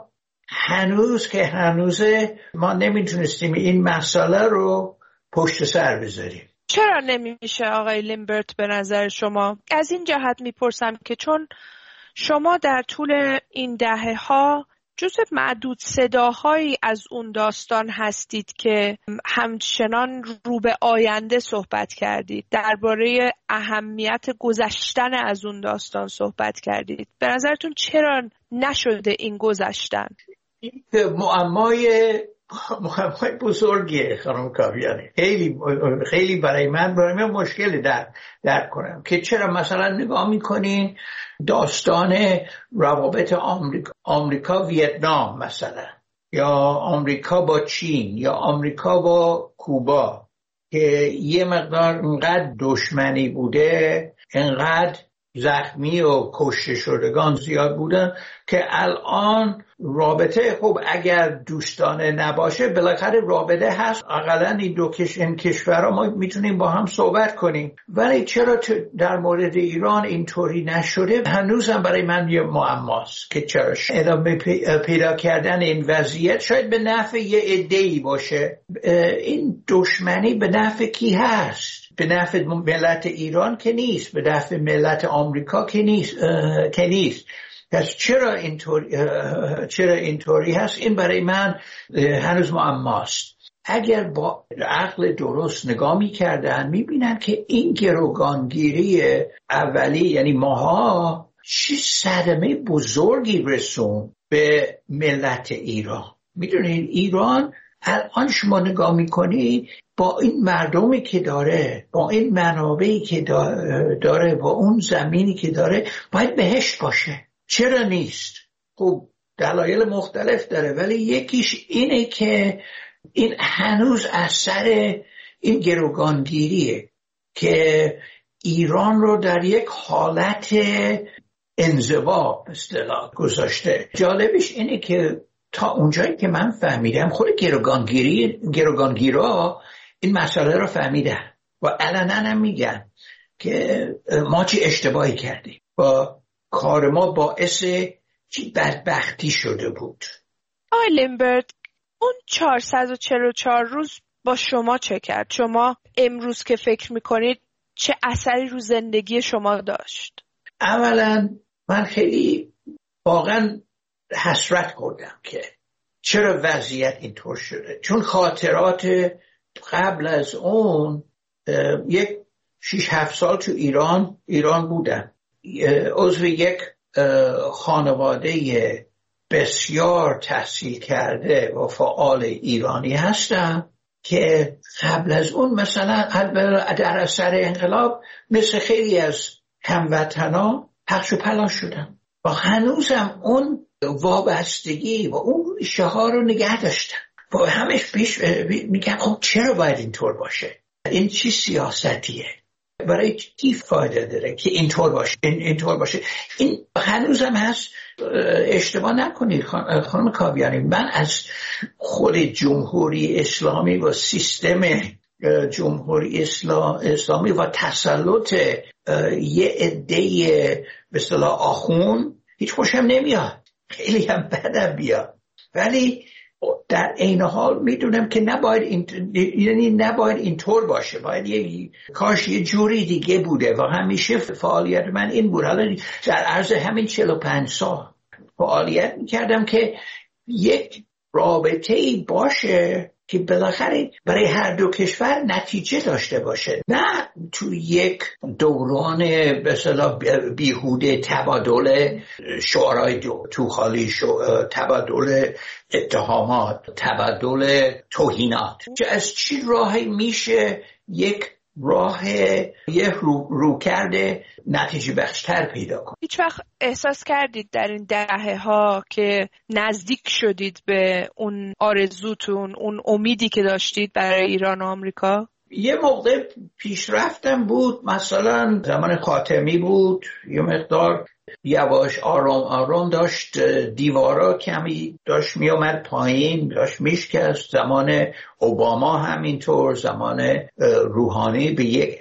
هنوزه ما نمیتونستیم این مسئله رو پشت سر بذاریم. چرا نمیشه آقای لیمبرت به نظر شما؟ از این جهت میپرسم که چون شما در طول این دهه‌ها جزو معدود صداهایی از اون داستان هستید که همچنان رو به آینده صحبت کردید، درباره اهمیت گذشتن از اون داستان صحبت کردید. به نظرتون چرا نشده این گذشتن؟ این معمای بزرگیه خانم کاویانی. خیلی برای من مشکل درک کنم که چرا مثلا نگاه میکنین داستان روابط آمریکا ویتنام مثلا، یا آمریکا با چین، یا آمریکا با کوبا، که یه مقدار انقدر دشمنی بوده، انقدر زخمی و کشته شدگان زیاد بودن که الان رابطه، خب اگر دوستانه نباشه بالاخره رابطه هست، اقلا این دو کشورها ما میتونیم با هم صحبت کنیم. ولی چرا در مورد ایران اینطوری نشده هنوزم برای من یه معماست که چرا ادامه پیدا کردن این وضعیت شاید به نفع یه عده‌ای باشه. این دشمنی به نفع کی هست؟ به نفع ملت ایران که نیست، به نفع ملت آمریکا که نیست. پس چرا اینطوری هست؟ این برای من هنوز معماست. اگر با عقل درست نگاه می‌کردن می‌بینن که این گروگانگیری اولی، یعنی ماها، چه صدمه بزرگی رسون به ملت ایران. می‌دونین ایران الان شما نگاه می‌کنی با این مردمی که داره، با این منابعی که داره، با اون زمینی که داره، باید بهشت باشه. چرا نیست؟ خب دلایل مختلف داره، ولی یکیش اینه که این هنوز اثر این گروگانگیریه که ایران رو در یک حالت انزوا به اصطلاح گذاشته. جالبش اینه که تا اونجایی که من فهمیدم خود گروگانگیرا این مسئله رو فهمیدن و علنا هم میگن که ما چی اشتباهی کردیم، با کار ما باعث چی بدبختی شده بود. آقای لیمبرت، اون 444 روز با شما چه کرد؟ شما امروز که فکر میکنید چه اثری رو زندگی شما داشت؟ اولا من خیلی واقعا حسرت خوردم که چرا وضعیت اینطور شده، چون خاطرات قبل از اون یک 6-7 سال تو ایران بودم. عضو یک خانواده بسیار تحصیل کرده و فعال ایرانی هستم که قبل از اون مثلا در اثر انقلاب مثل خیلی از هموطنا پخش و پلاش شدم و هنوزم اون وابستگی و اون ریشه ها رو نگه داشتم و همش پیش میگم خب چرا باید اینطور باشه؟ این چی سیاستیه؟ برای کی فایده داره که اینطور باشه؟ این هنوزم هست. اشتباه نکنید خانم کاویانی، من از خود جمهوری اسلامی و سیستم جمهوری اسلامی و تسلط یه عده به اصطلاح آخون هیچ خوشم نمیاد، خیلی هم بدم بیاد، ولی در عین حال میدونم که نباید اینطور باشه، باید کاش یه جوری دیگه بوده و همیشه فعالیت من این بود. حالا در عرض همین 45 سال فعالیت میکردم که یک رابطه‌ای باشه که بالاخره برای هر دو کشور نتیجه داشته باشه، نه تو یک دوران به اصطلاح بیهوده تبادل شعارهای توخالی، تبادل اتهامات، تبادل توهینات. از چی راهی میشه یک روکرد نتیجه بخشتر پیدا کنید؟ هیچ وقت احساس کردید در این دهه‌ها که نزدیک شدید به اون آرزوتون، اون امیدی که داشتید برای ایران و آمریکا؟ یه موقع پیشرفتم بود، مثلا زمان خاتمی بود، یه مقدار یواش آرام داشت، دیوارا کمی داشت می اومد پایین، داشت میشکست. زمان اوباما همینطور، زمان روحانی به یک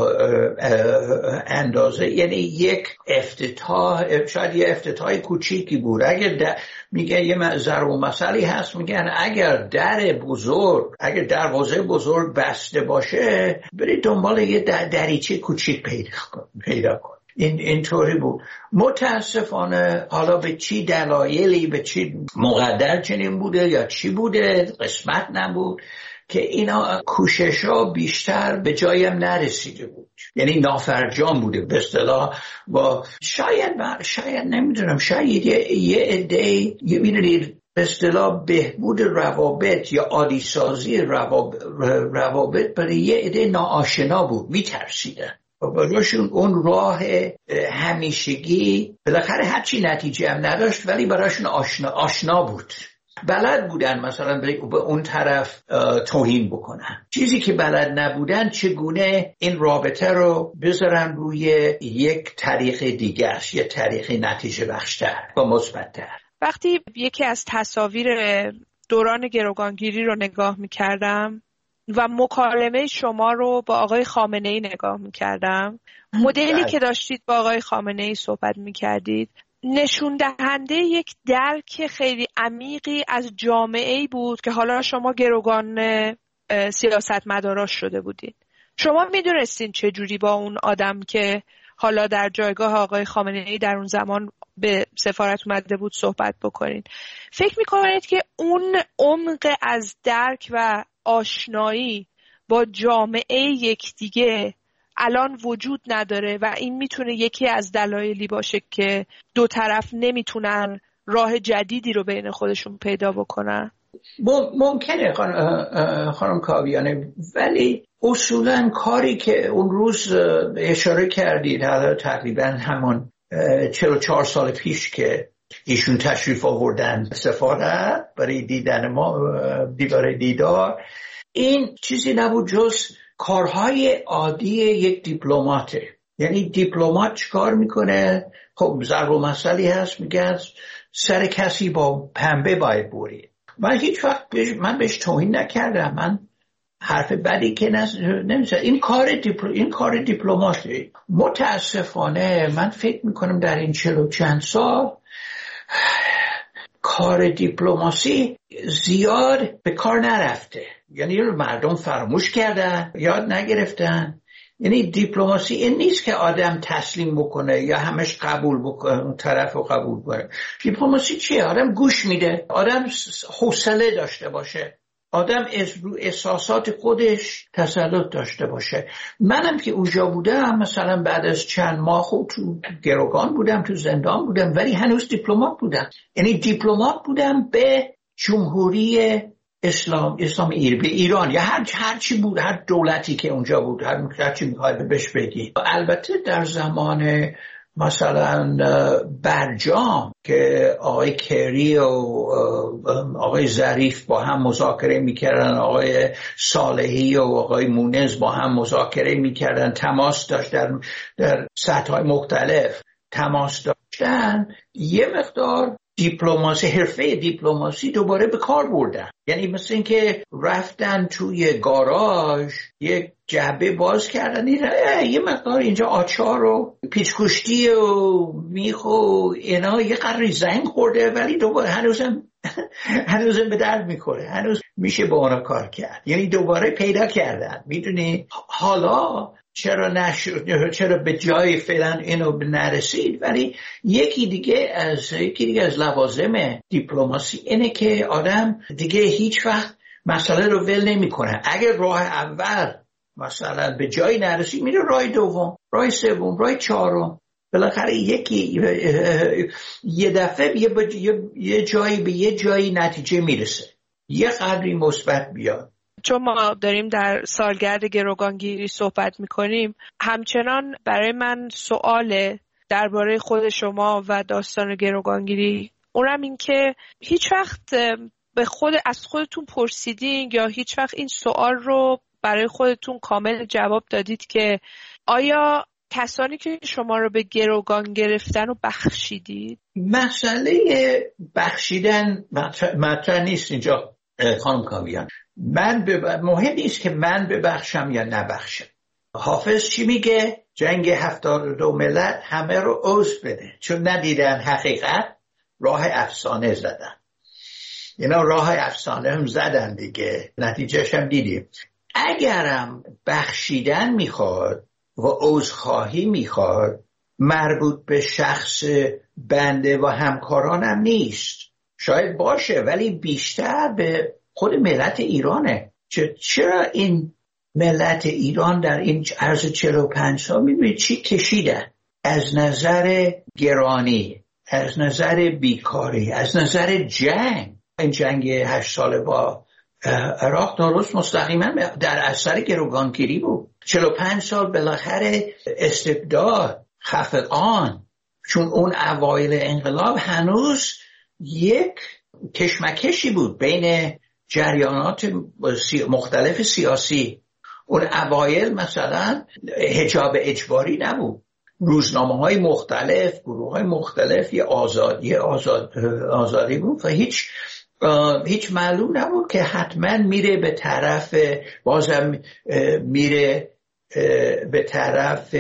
اندازه، یعنی یک افتتاح، شاید یه افتتاح کوچیکی بود. اگر میگه یه ضرب المثلی هست، میگن اگر دروازه بزرگ بسته باشه، برید دنبال یه دریچه کوچیک پیدا کن. اینطوری بود. متاسفانه حالا به چی دلایلی، به چی مقدر چنین بوده یا چی بوده، قسمت نبود که اینا کوشش‌ها بیشتر به جایم نرسیده بود، یعنی نافرجام بوده به اصطلاح. و شاید نمیدونم، شاید یه عده میدونید به اصطلاح بهبود روابط یا عادی سازی روابط برای یه عده ناآشنا بود، میترسیدن براشون اون راه همیشگی بالاخره هرچی نتیجه هم نداشت ولی براشون آشنا بود. بلد بودن مثلا به اون طرف توهین بکنن، چیزی که بلد نبودن چگونه این رابطه رو بذارن روی یک طریق دیگرش، یک طریق نتیجه بخشتر و مثبت‌تر. وقتی یکی از تصاویر دوران گروگانگیری رو نگاه می‌کردم و مکالمه شما رو با آقای خامنه‌ای نگاه می‌کردم، مدلی که داشتید با آقای خامنه‌ای صحبت می‌کردید نشون دهنده یک درک خیلی عمیقی از جامعه‌ای بود که حالا شما گروگان سیاستمداراش شده بودید. شما می‌دونستین چه جوری با اون آدم که حالا در جایگاه آقای خامنه‌ای در اون زمان به سفارت اومده بود صحبت بکنین. فکر می‌کنید که اون عمق از درک و آشنایی با جامعه یکدیگه الان وجود نداره و این میتونه یکی از دلایلی باشه که دو طرف نمیتونن راه جدیدی رو بین خودشون پیدا بکنن؟ ممکنه خانم کاویانی، ولی اصولا کاری که اون روز اشاره کردید، حالا تقریبا همون 44 سال پیش که ایشون تشریف آوردن سفارت برای دیدن ما، برای دیدار، این چیزی نبود جز کارهای عادی یک دیپلماته. یعنی دیپلمات چیکار میکنه؟ خب ضرب المثلی هست، میگه سر کسی با پنبه باید برید. من هیچ وقت بهش توهین نکردم، من حرف بدی که نمیزنم. این کار دیپلماته. متاسفانه من فکر میکنم در این 40 چند سال کار دیپلماسی زیاد به کار نرفته، یعنی مردم فراموش کردن، یاد نگرفتن. یعنی دیپلماسی این نیست که آدم تسلیم بکنه یا همش قبول بکنه، اون طرف رو قبول کنه. دیپلماسی چیه؟ آدم گوش میده، آدم حوصله داشته باشه، آدم رو احساسات خودش تسلط داشته باشه. منم که اونجا بودم، مثلا بعد از چند ماه خود تو گروگان بودم، تو زندان بودم، ولی هنوز دیپلمات بودم. یعنی دیپلمات بودم به جمهوری اسلامی به ایران یا هر چی بود، هر دولتی که اونجا بود، هر چی میخواید بهش بگی. البته در زمان مثلا برجام که آقای کری و آقای ظریف با هم مذاکره میکردن، آقای صالحی و آقای مونز با هم مذاکره میکردن، تماس داشت در سطح‌های مختلف تماس داشتن، یه مقدار دیپلماسی، حرفه دیپلماسی دوباره به کار بردن. یعنی مثل این که رفتن توی گاراژ یک جعبه باز کردن، یه مقدار اینجا آچار و پیچ‌کشتی و میخ و اینا یه قدری زنگ خورده، ولی دوباره هنوزم به درد میخوره، هنوز میشه با اونا کار کرد. یعنی دوباره پیدا کردن. میدونی حالا چرا به جای فعلا اینو نرسید، ولی یکی دیگه از لوازم دیپلماسی اینه که آدم دیگه هیچ وقت مسئله رو ول نمیکنه. اگر راه اول مثلا به جای نرسید، میره راه دوم، راه سوم، راه چهارم. بالاخره یه دفعه یه جایی به یه جایی نتیجه میرسه، یه قدری مثبت بیاد. چون ما داریم در سالگرد گروگانگیری صحبت میکنیم، همچنان برای من سواله درباره خود شما و داستان گروگانگیری، اونم این که هیچ وقت از خودتون پرسیدین یا هیچ وقت این سوال رو برای خودتون کامل جواب دادید که آیا کسانی که شما رو به گروگان گرفتن رو بخشیدید؟ مسئله بخشیدن مطرح نیست اینجا خانم کاویان. مهم نیست که من ببخشم یا نبخشم. حافظ چی میگه؟ جنگ 72 ملت همه رو عذر بده، چون ندیدن حقیقت، راه افسانه زدن. اینا راه افسانه هم زدن دیگه، نتیجهش هم دیدیم. اگرم بخشیدن میخواد و عذرخواهی میخواد، مربوط به شخص بنده و همکارانم نیست. شاید باشه ولی بیشتر به خود ملت ایرانه. چرا این ملت ایران در این عرض 45 سال میبینید چی کشیدن؟ از نظر گرانی، از نظر بیکاری، از نظر جنگ. این جنگ 8 ساله با عراق درست مستقیما در اثر گروگانگیری بود. 45 سال بالاخره استبداد، خفقان، چون اون اوایل انقلاب هنوز یک کشمکشی بود بین جریانات مختلف سیاسی. اون اوایل مثلا حجاب اجباری نبود، روزنامه‌های مختلف، گروه‌های مختلف یه آزادی بود و هیچ معلوم نبود که حتما میره به طرف، بازم میره به طرف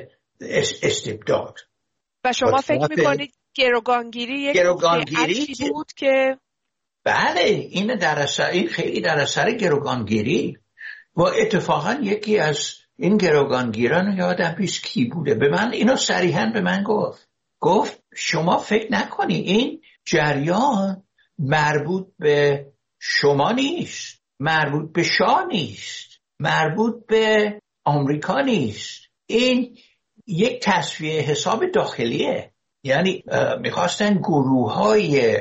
استبداد. و شما فکر میکنید گروگانگیری یک ارشی بود که بله، این خیلی در اثر گروگانگیری و اتفاقا یکی از این گروگانگیران یادم نیست کی بوده، به من اینو صریحاً به من گفت شما فکر نکنی این جریان مربوط به شما نیست، مربوط به شاه نیست، مربوط به آمریکا نیست، این یک تصفیه حساب داخلیه. یعنی میخواستن گروه‌های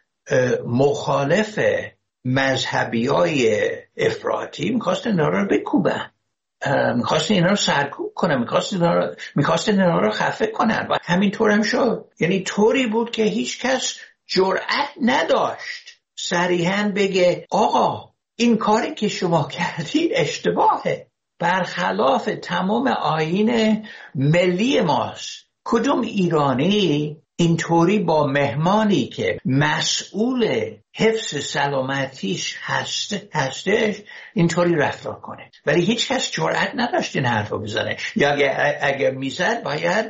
مخالف مذهبی‌های افراطی میخواستن اینا رو بکوبن، میخواستن اینا رو سرکوب کنن، میخواستن اینا رو خفه کنن و همینطور هم شد. یعنی طوری بود که هیچ کس جرأت نداشت صریحاً بگه آقا این کاری که شما کردید اشتباهه، برخلاف تمام آیین ملی ماست. کدوم ایرانی اینطوری با مهمانی که مسئول حفظ سلامتیش هستش اینطوری رفتار کنه؟ ولی هیچ کس جرأت نداشت این حرف رو بزنه، یا اگر میزد باید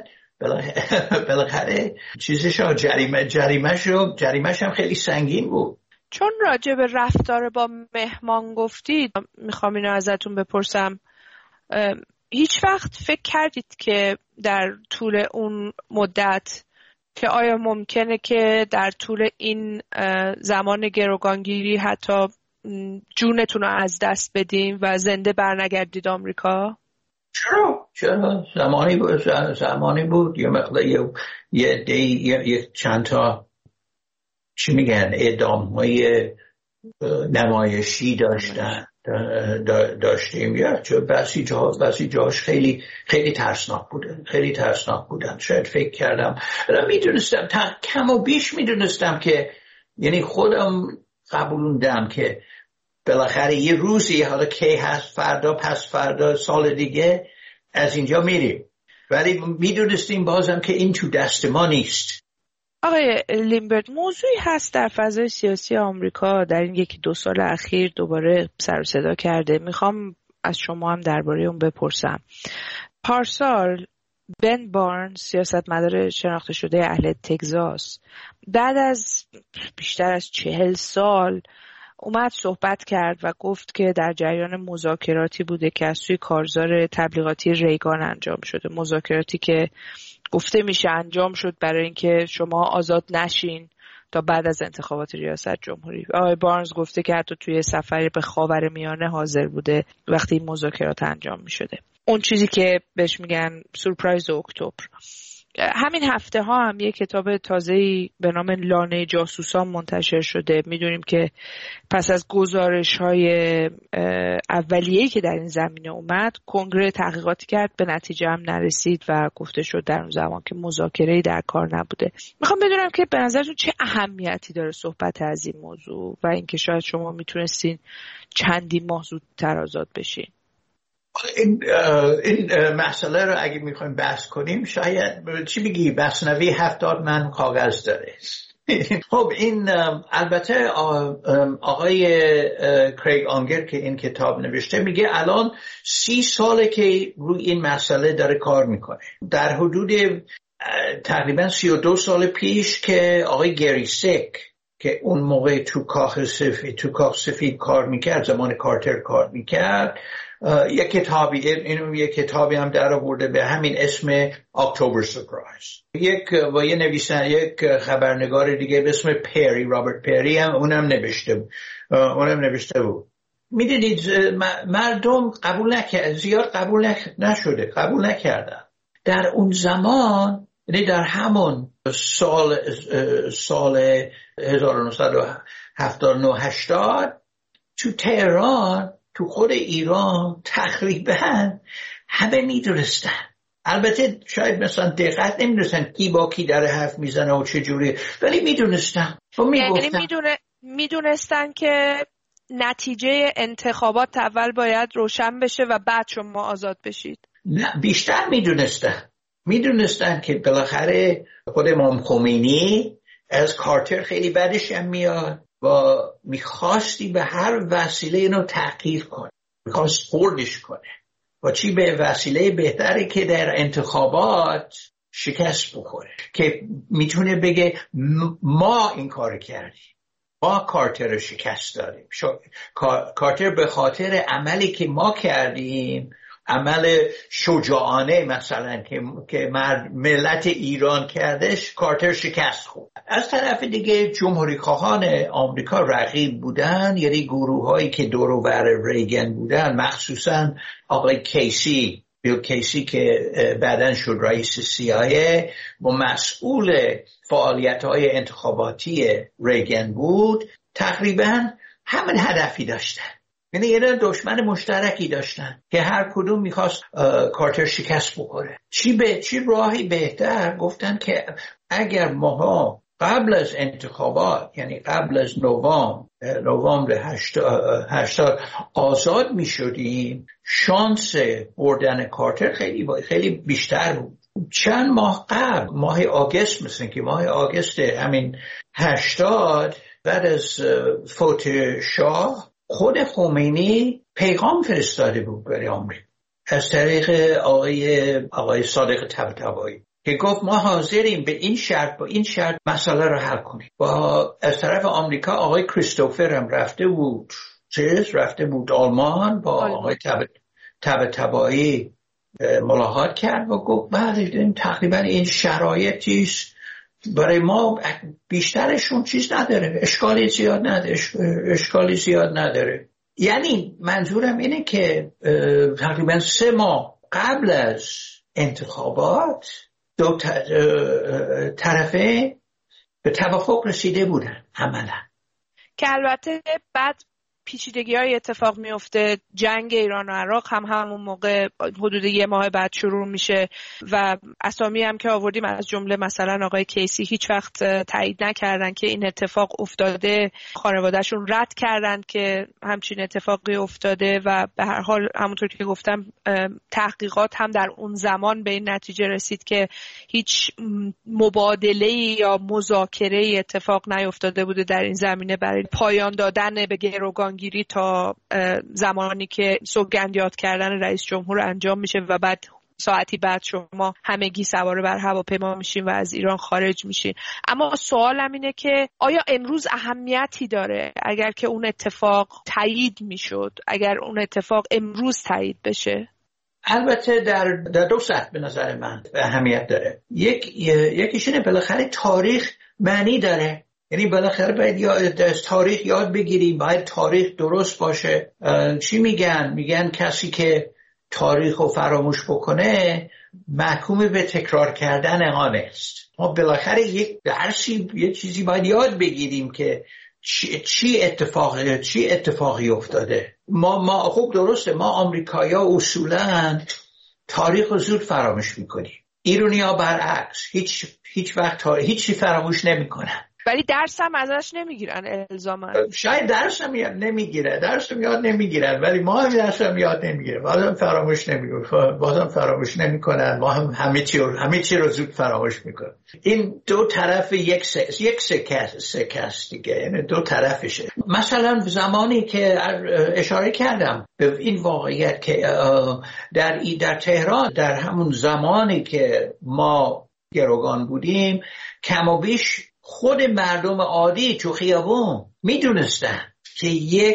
بالاخره چیزشو جریمهش هم خیلی سنگین بود. چون راجع به رفتار با مهمان گفتید، میخوام اینو ازتون بپرسم، هیچ وقت فکر کردید که در طول اون مدت که آیا ممکنه که در طول این زمان گروگانگیری حتی جونتون رو از دست بدیم و زنده برنگردید آمریکا؟ چرا زمانی بود یه مقدار یه چند تا چی میگن اعدام‌های نمایشی داشتیم، یا چون بعضی جاش خیلی خیلی ترسناک بودن. شاید فکر کردم میدونستم، کم و بیش میدونستم که یعنی خودم قبولوندم که بالاخره یه روزی، حالا کی هست، فردا، پس فردا، سال دیگه از اینجا میریم، ولی میدونستیم بازم که این تو دست ما نیست. آقای لیمبرت، موضوعی هست در فضای سیاسی آمریکا در این 1-2 سال اخیر دوباره سر و صدا کرده، میخوام از شما هم درباره اون بپرسم. پارسال بن بارنز، سیاستمدار شناخته شده اهل تگزاس، بعد از بیشتر از 40 سال اومد صحبت کرد و گفت که در جریان مذاکراتی بوده که از سوی کارزار تبلیغاتی ریگان انجام شده، مذاکراتی که گفته میشه انجام شد برای اینکه شما آزاد نشین تا بعد از انتخابات ریاست جمهوری. آقای بارنز گفته که حتی توی سفری به خاورمیانه حاضر بوده وقتی این مذاکرات انجام میشده، اون چیزی که بهش میگن سورپرایز اکتبر. همین هفته ها هم یک کتاب تازه‌ای به نام لانه جاسوسان منتشر شده. میدونیم که پس از گزارش‌های اولیه‌ای که در این زمینه اومد، کنگره تحقیقاتی کرد، به نتیجه هم نرسید و گفته شد در اون زمان که مذاکره‌ای در کار نبوده. میخوام بدونم که به نظرتون چه اهمیتی داره صحبت از این موضوع و اینکه شاید شما میتونستین چندی ماه زودتر آزاد بشین. این مسئله رو اگه میخوایم بحث کنیم شاید چی بگی مثنوی 70 من کاغذ داره. خب این البته آقای کریگ آنگر که این کتاب نوشته میگه الان 30 ساله که روی این مسئله داره کار میکنه. در حدود تقریبا 32 سال پیش که آقای گری سیک که اون موقع تو کاخ سفید کار میکرد، زمان کارتر کار میکرد، یک کتابی هم در آورده به همین اسم اکتبر سرپرایز. یک خبرنگار دیگه به اسم رابرت پری هم اونم نوشته بود. میدونید مردم زیاد قبول نکردن. در اون زمان، یعنی در همون سال 1979-80 تو تهران، تو خود ایران تقریبا همه میدونستن. البته شاید مثلا دقت نمیدونستن کی با کی داره حرف میزنه و چه جوری، ولی میدونستن. یعنی میدونستن که نتیجه انتخابات اول باید روشن بشه و بعد شما آزاد بشید. نه، بیشتر میدونستن که بالاخره خود امام خمینی از کارتر خیلی بدش هم میاد و میخواستی به هر وسیله اینو تحقیر کنه، میخواست خوردش کنه و چی به وسیله بهتره که در انتخابات شکست بخوره که میتونه بگه ما این کار کردیم، ما کارتر رو شکست دادیم. کارتر به خاطر عملی که ما کردیم، عمل شجاعانه مثلا که ملت ایران کردش، کارتر شکست خورد. از طرف دیگه جمهوری خواهان آمریکا رقیب بودن، یعنی گروه هایی که دور و بر ریگن بودن، مخصوصا آقای بیل کیسی که بعداً شد رئیس CIA و مسئول فعالیت های انتخاباتی ریگن بود، تقریبا همین هدفی داشتن. یعنی یه دشمن مشترکی داشتن که هر کدوم میخواست کارتر شکست بخوره. چی راهی بهتر؟ گفتن که اگر ما قبل از انتخابات، یعنی قبل از نوامبر 80 آزاد میشدیم، شانس بردن کارتر خیلی بیشتر بود. چند ماه قبل، ماه آگوست، مثل که ماه آگوست همین 80 بعد از فوت شاه، خود خمینی پیغام فرستاده بود برای آمریکا از طریق آقای صادق طباطبایی که گفت ما حاضریم به این شرط با این شرط مسئله رو حل کنیم. و از طرف آمریکا آقای کریستوفر هم رفته بود آلمان، با آقای طباطبایی ملاقات کرد و گفت بله تقریبا این شرایطیست برای ما، بیشترشون چیز نداره، اشکالی زیاد نداره. یعنی منظورم اینه که تقریبا 3 ماه قبل از انتخابات دو طرفه به توافق رسیده بودن عملا، که البته بعد پیچیدگی‌های اتفاق میفته. جنگ ایران و عراق هم همون موقع حدود 1 ماه بعد شروع میشه و اسامی هم که آوردیم از جمله مثلا آقای کیسی هیچ وقت تایید نکردن که این اتفاق افتاده، خانواده‌شون رد کردن که همچین اتفاقی افتاده و به هر حال همونطور که گفتم تحقیقات هم در اون زمان به این نتیجه رسید که هیچ مبادله‌ای یا مذاکره‌ای اتفاق نیفتاده بوده در این زمینه برای پایان دادن به گروگانگیری تا زمانی که سوگند یاد کردن رئیس جمهور انجام میشه و بعد ساعتی بعد شما همگی سوار بر هواپیما میشین و از ایران خارج میشین. اما سوالم اینه که آیا امروز اهمیتی داره اگر که اون اتفاق تایید میشد، اگر اون اتفاق امروز تایید بشه؟ البته در 2 سطح به نظر من اهمیت داره. یکیش اینه بالاخره تاریخ معنی داره، یعنی بالاخره باید از تاریخ یاد بگیریم، باید تاریخ درست باشه. چی میگن کسی که تاریخ رو فراموش بکنه محکوم به تکرار کردن آن است. ما بالاخره یک درسی، یه چیزی باید یاد بگیریم که چی اتفاقی افتاده. ما خوب درسته، ما آمریکایی‌ها اصولاً تاریخ رو زود فراموش میکنیم. ایرانی‌ها برعکس هیچ وقت هیچی فراموش نمیکنن. ولی درس هم ازش نمیگیرن الزاما. شاید درس هم نمیگیره، درس هم یاد نمیگیرن، ولی ما هم درس هم یاد نمیگیریم، بازم فراموش نمیکنن. ما هم همه چی رو زود فراموش میکنن. این دو طرف یک سکه است دیگه، یعنی دو طرفشه. مثلا زمانی که اشاره کردم به این واقعیت که در تهران در همون زمانی که ما گروگان بودیم، کم و بیش خود مردم عادی تو خیابون میدونستن که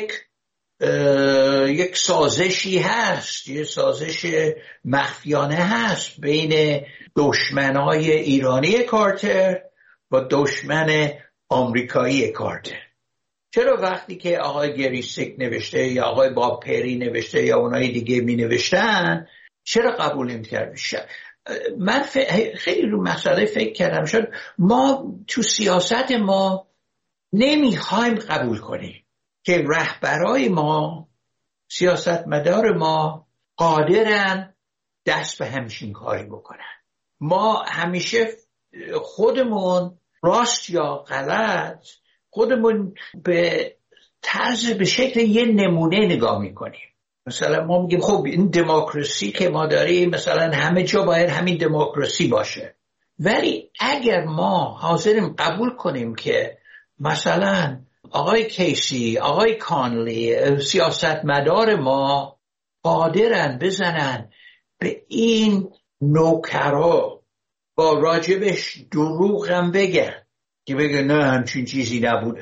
یک سازشی هست، یک سازش مخفیانه هست بین دشمنای ایرانی کارتر و دشمن آمریکایی کارتر. چرا وقتی که آقای گریسیک نوشته یا آقای باب پری نوشته یا اونای دیگه می نوشتن چرا قبول نمی‌کردن؟ من خیلی رو مسئله فکر کردم. شد ما تو سیاست ما نمیخوایم قبول کنیم که رهبرای ما، سیاستمدار ما قادرن دست به همچین کاری بکنن. ما همیشه خودمون راست یا غلط خودمون به شکل یه نمونه نگاه میکنیم. مثلا ما میگیم خب این دموکراسی که ما داریم مثلا همه جا باید همین دموکراسی باشه، ولی اگر ما حاضریم قبول کنیم که مثلا آقای کیسی، آقای کانلی، سیاستمدار ما قادرن بزنن به این نوکرا با راجبش دروغ هم بگن که بگه نه همچین چیزی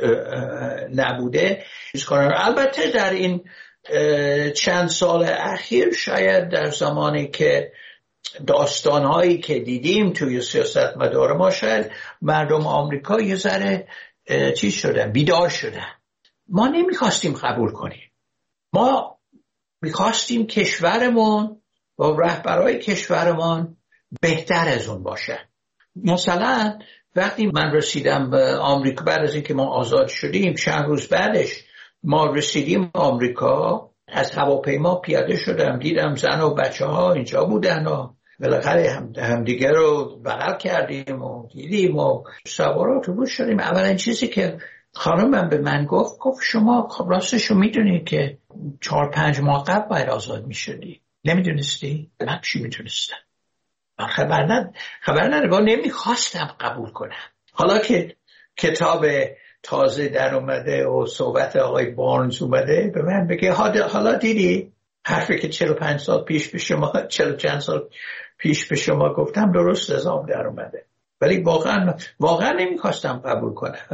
نبوده. البته در این چند سال اخیر شاید در زمانی که داستانهایی که دیدیم توی سیاستمدار ما، شاید مردم آمریکا یه ذره چیز شدن، بیدار شدن. ما نمیخواستیم قبول کنیم، ما میخواستیم کشورمون و رهبرای کشورمون بهتر از اون باشن. مثلا وقتی من رسیدم به آمریکا بعد از اینکه ما آزاد شدیم، چند روز بعدش ما رسیدیم آمریکا، از هواپیما پیاده شدم، دیدم زن و بچه ها اینجا بودن و بالاخره همدیگه رو بغل کردیم و دیدیم و سوار اتوبوس شدیم. اولین چیزی که خانمم به من گفت شما خب راستشو میدونی که 4-5 ماه قبل باید آزاد میشدی، نمیدونستی؟ من چی میدونستم؟ خبر نده. با نمیخواستم قبول کنم. حالا که کتاب تازه در اومده و صحبت آقای بارنز اومده به من بگه حالا دیدی حرفی که 45 سال پیش به شما 40 چند سال پیش به شما گفتم درست نظام در اومده. ولی واقعا نمیخواستم قبول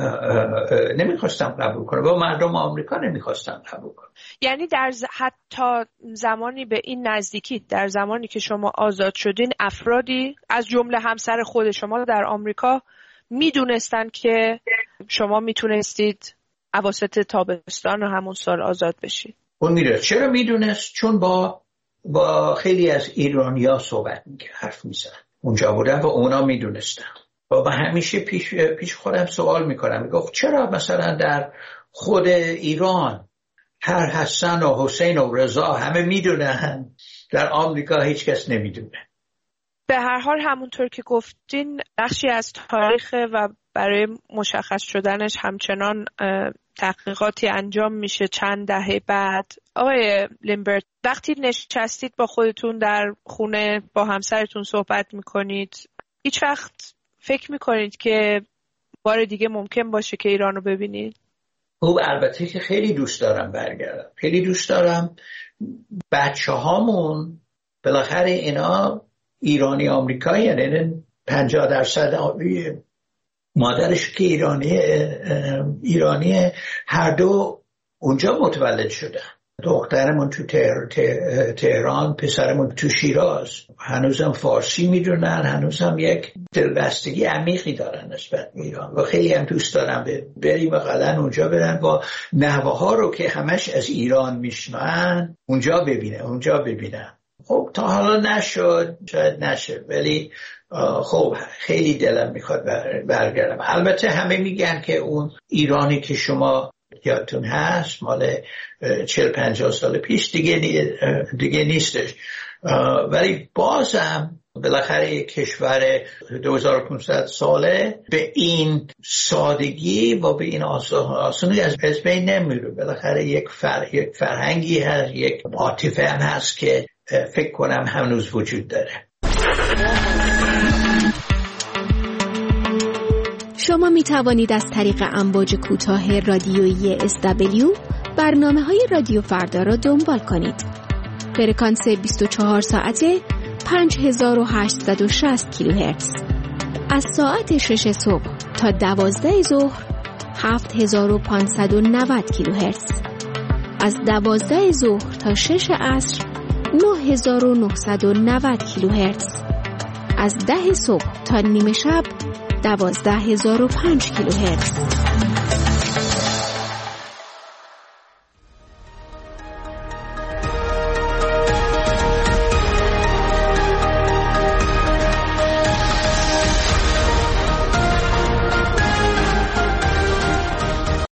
کنم با مردم آمریکا نمیخواستم قبول کنم. یعنی حتی زمانی به این نزدیکی، در زمانی که شما آزاد شدین، افرادی از جمله همسر خود شما در آمریکا میدونستن که شما میتونستید اواسط تابستان و همون سال آزاد بشید؟ اون میدونست. چرا میدونست؟ چون با خیلی از ایرانی‌ها صحبت میکرد، حرف میزد، اونجا بودن و اونا میدونستن. و من همیشه پیش خودم سوال میکنم، میگم چرا مثلا در خود ایران هر حسن و حسین و رضا همه میدونن، در آمریکا هیچ کس نمیدونه؟ به هر حال همونطور که گفتین بخشی از تاریخ و برای مشخص شدنش همچنان تحقیقاتی انجام میشه چند دهه بعد. آقای لیمبرت، وقتی نشستید با خودتون در خونه با همسرتون صحبت میکنید، هیچ وقت فکر میکنید که بار دیگه ممکن باشه که ایران رو ببینید؟ خب البته که خیلی دوست دارم برگردم، خیلی دوست دارم. بچه هامون بالاخره اینا ایرانی آمریکایی، یعنی 50% مادرش که ایرانی هر دو اونجا متولد شدن. دخترمون تو تهران، پسرمون تو شیراز. هنوزم فارسی میدونن، هنوزم یک دلبستگی عمیقی دارن نسبت به ایران و خیلی هم دوست دارم بریم و قدن اونجا برن و نحوه ها رو که همش از ایران میشنن اونجا ببینن. خب تا حالا نشد، شاید نشه، ولی خب خیلی دلم میخواد برگردم. البته همه میگن که اون ایرانی که شما یادتون هست مال 40-50 سال پیش دیگه نیستش. ولی بازم بالاخره یک کشور 2500 ساله به این سادگی و به این آسانی از بین نمیره. بالاخره یک فرهنگی هست، یک عاطفه هم هست که فکر کنم هنوز وجود داره. شما می توانید از طریق امواج کوتاه رادیویی SW برنامه‌های رادیو فردا را دنبال کنید. فرکانس 24 ساعته 5860 کیلوهرتز. از ساعت 6 صبح تا 12 ظهر 7590 کیلوهرتز. از 12 ظهر تا 6 عصر 9990 کیلوهرتز. از 10 صبح تا نیمه شب 12005 کیلوهرتز.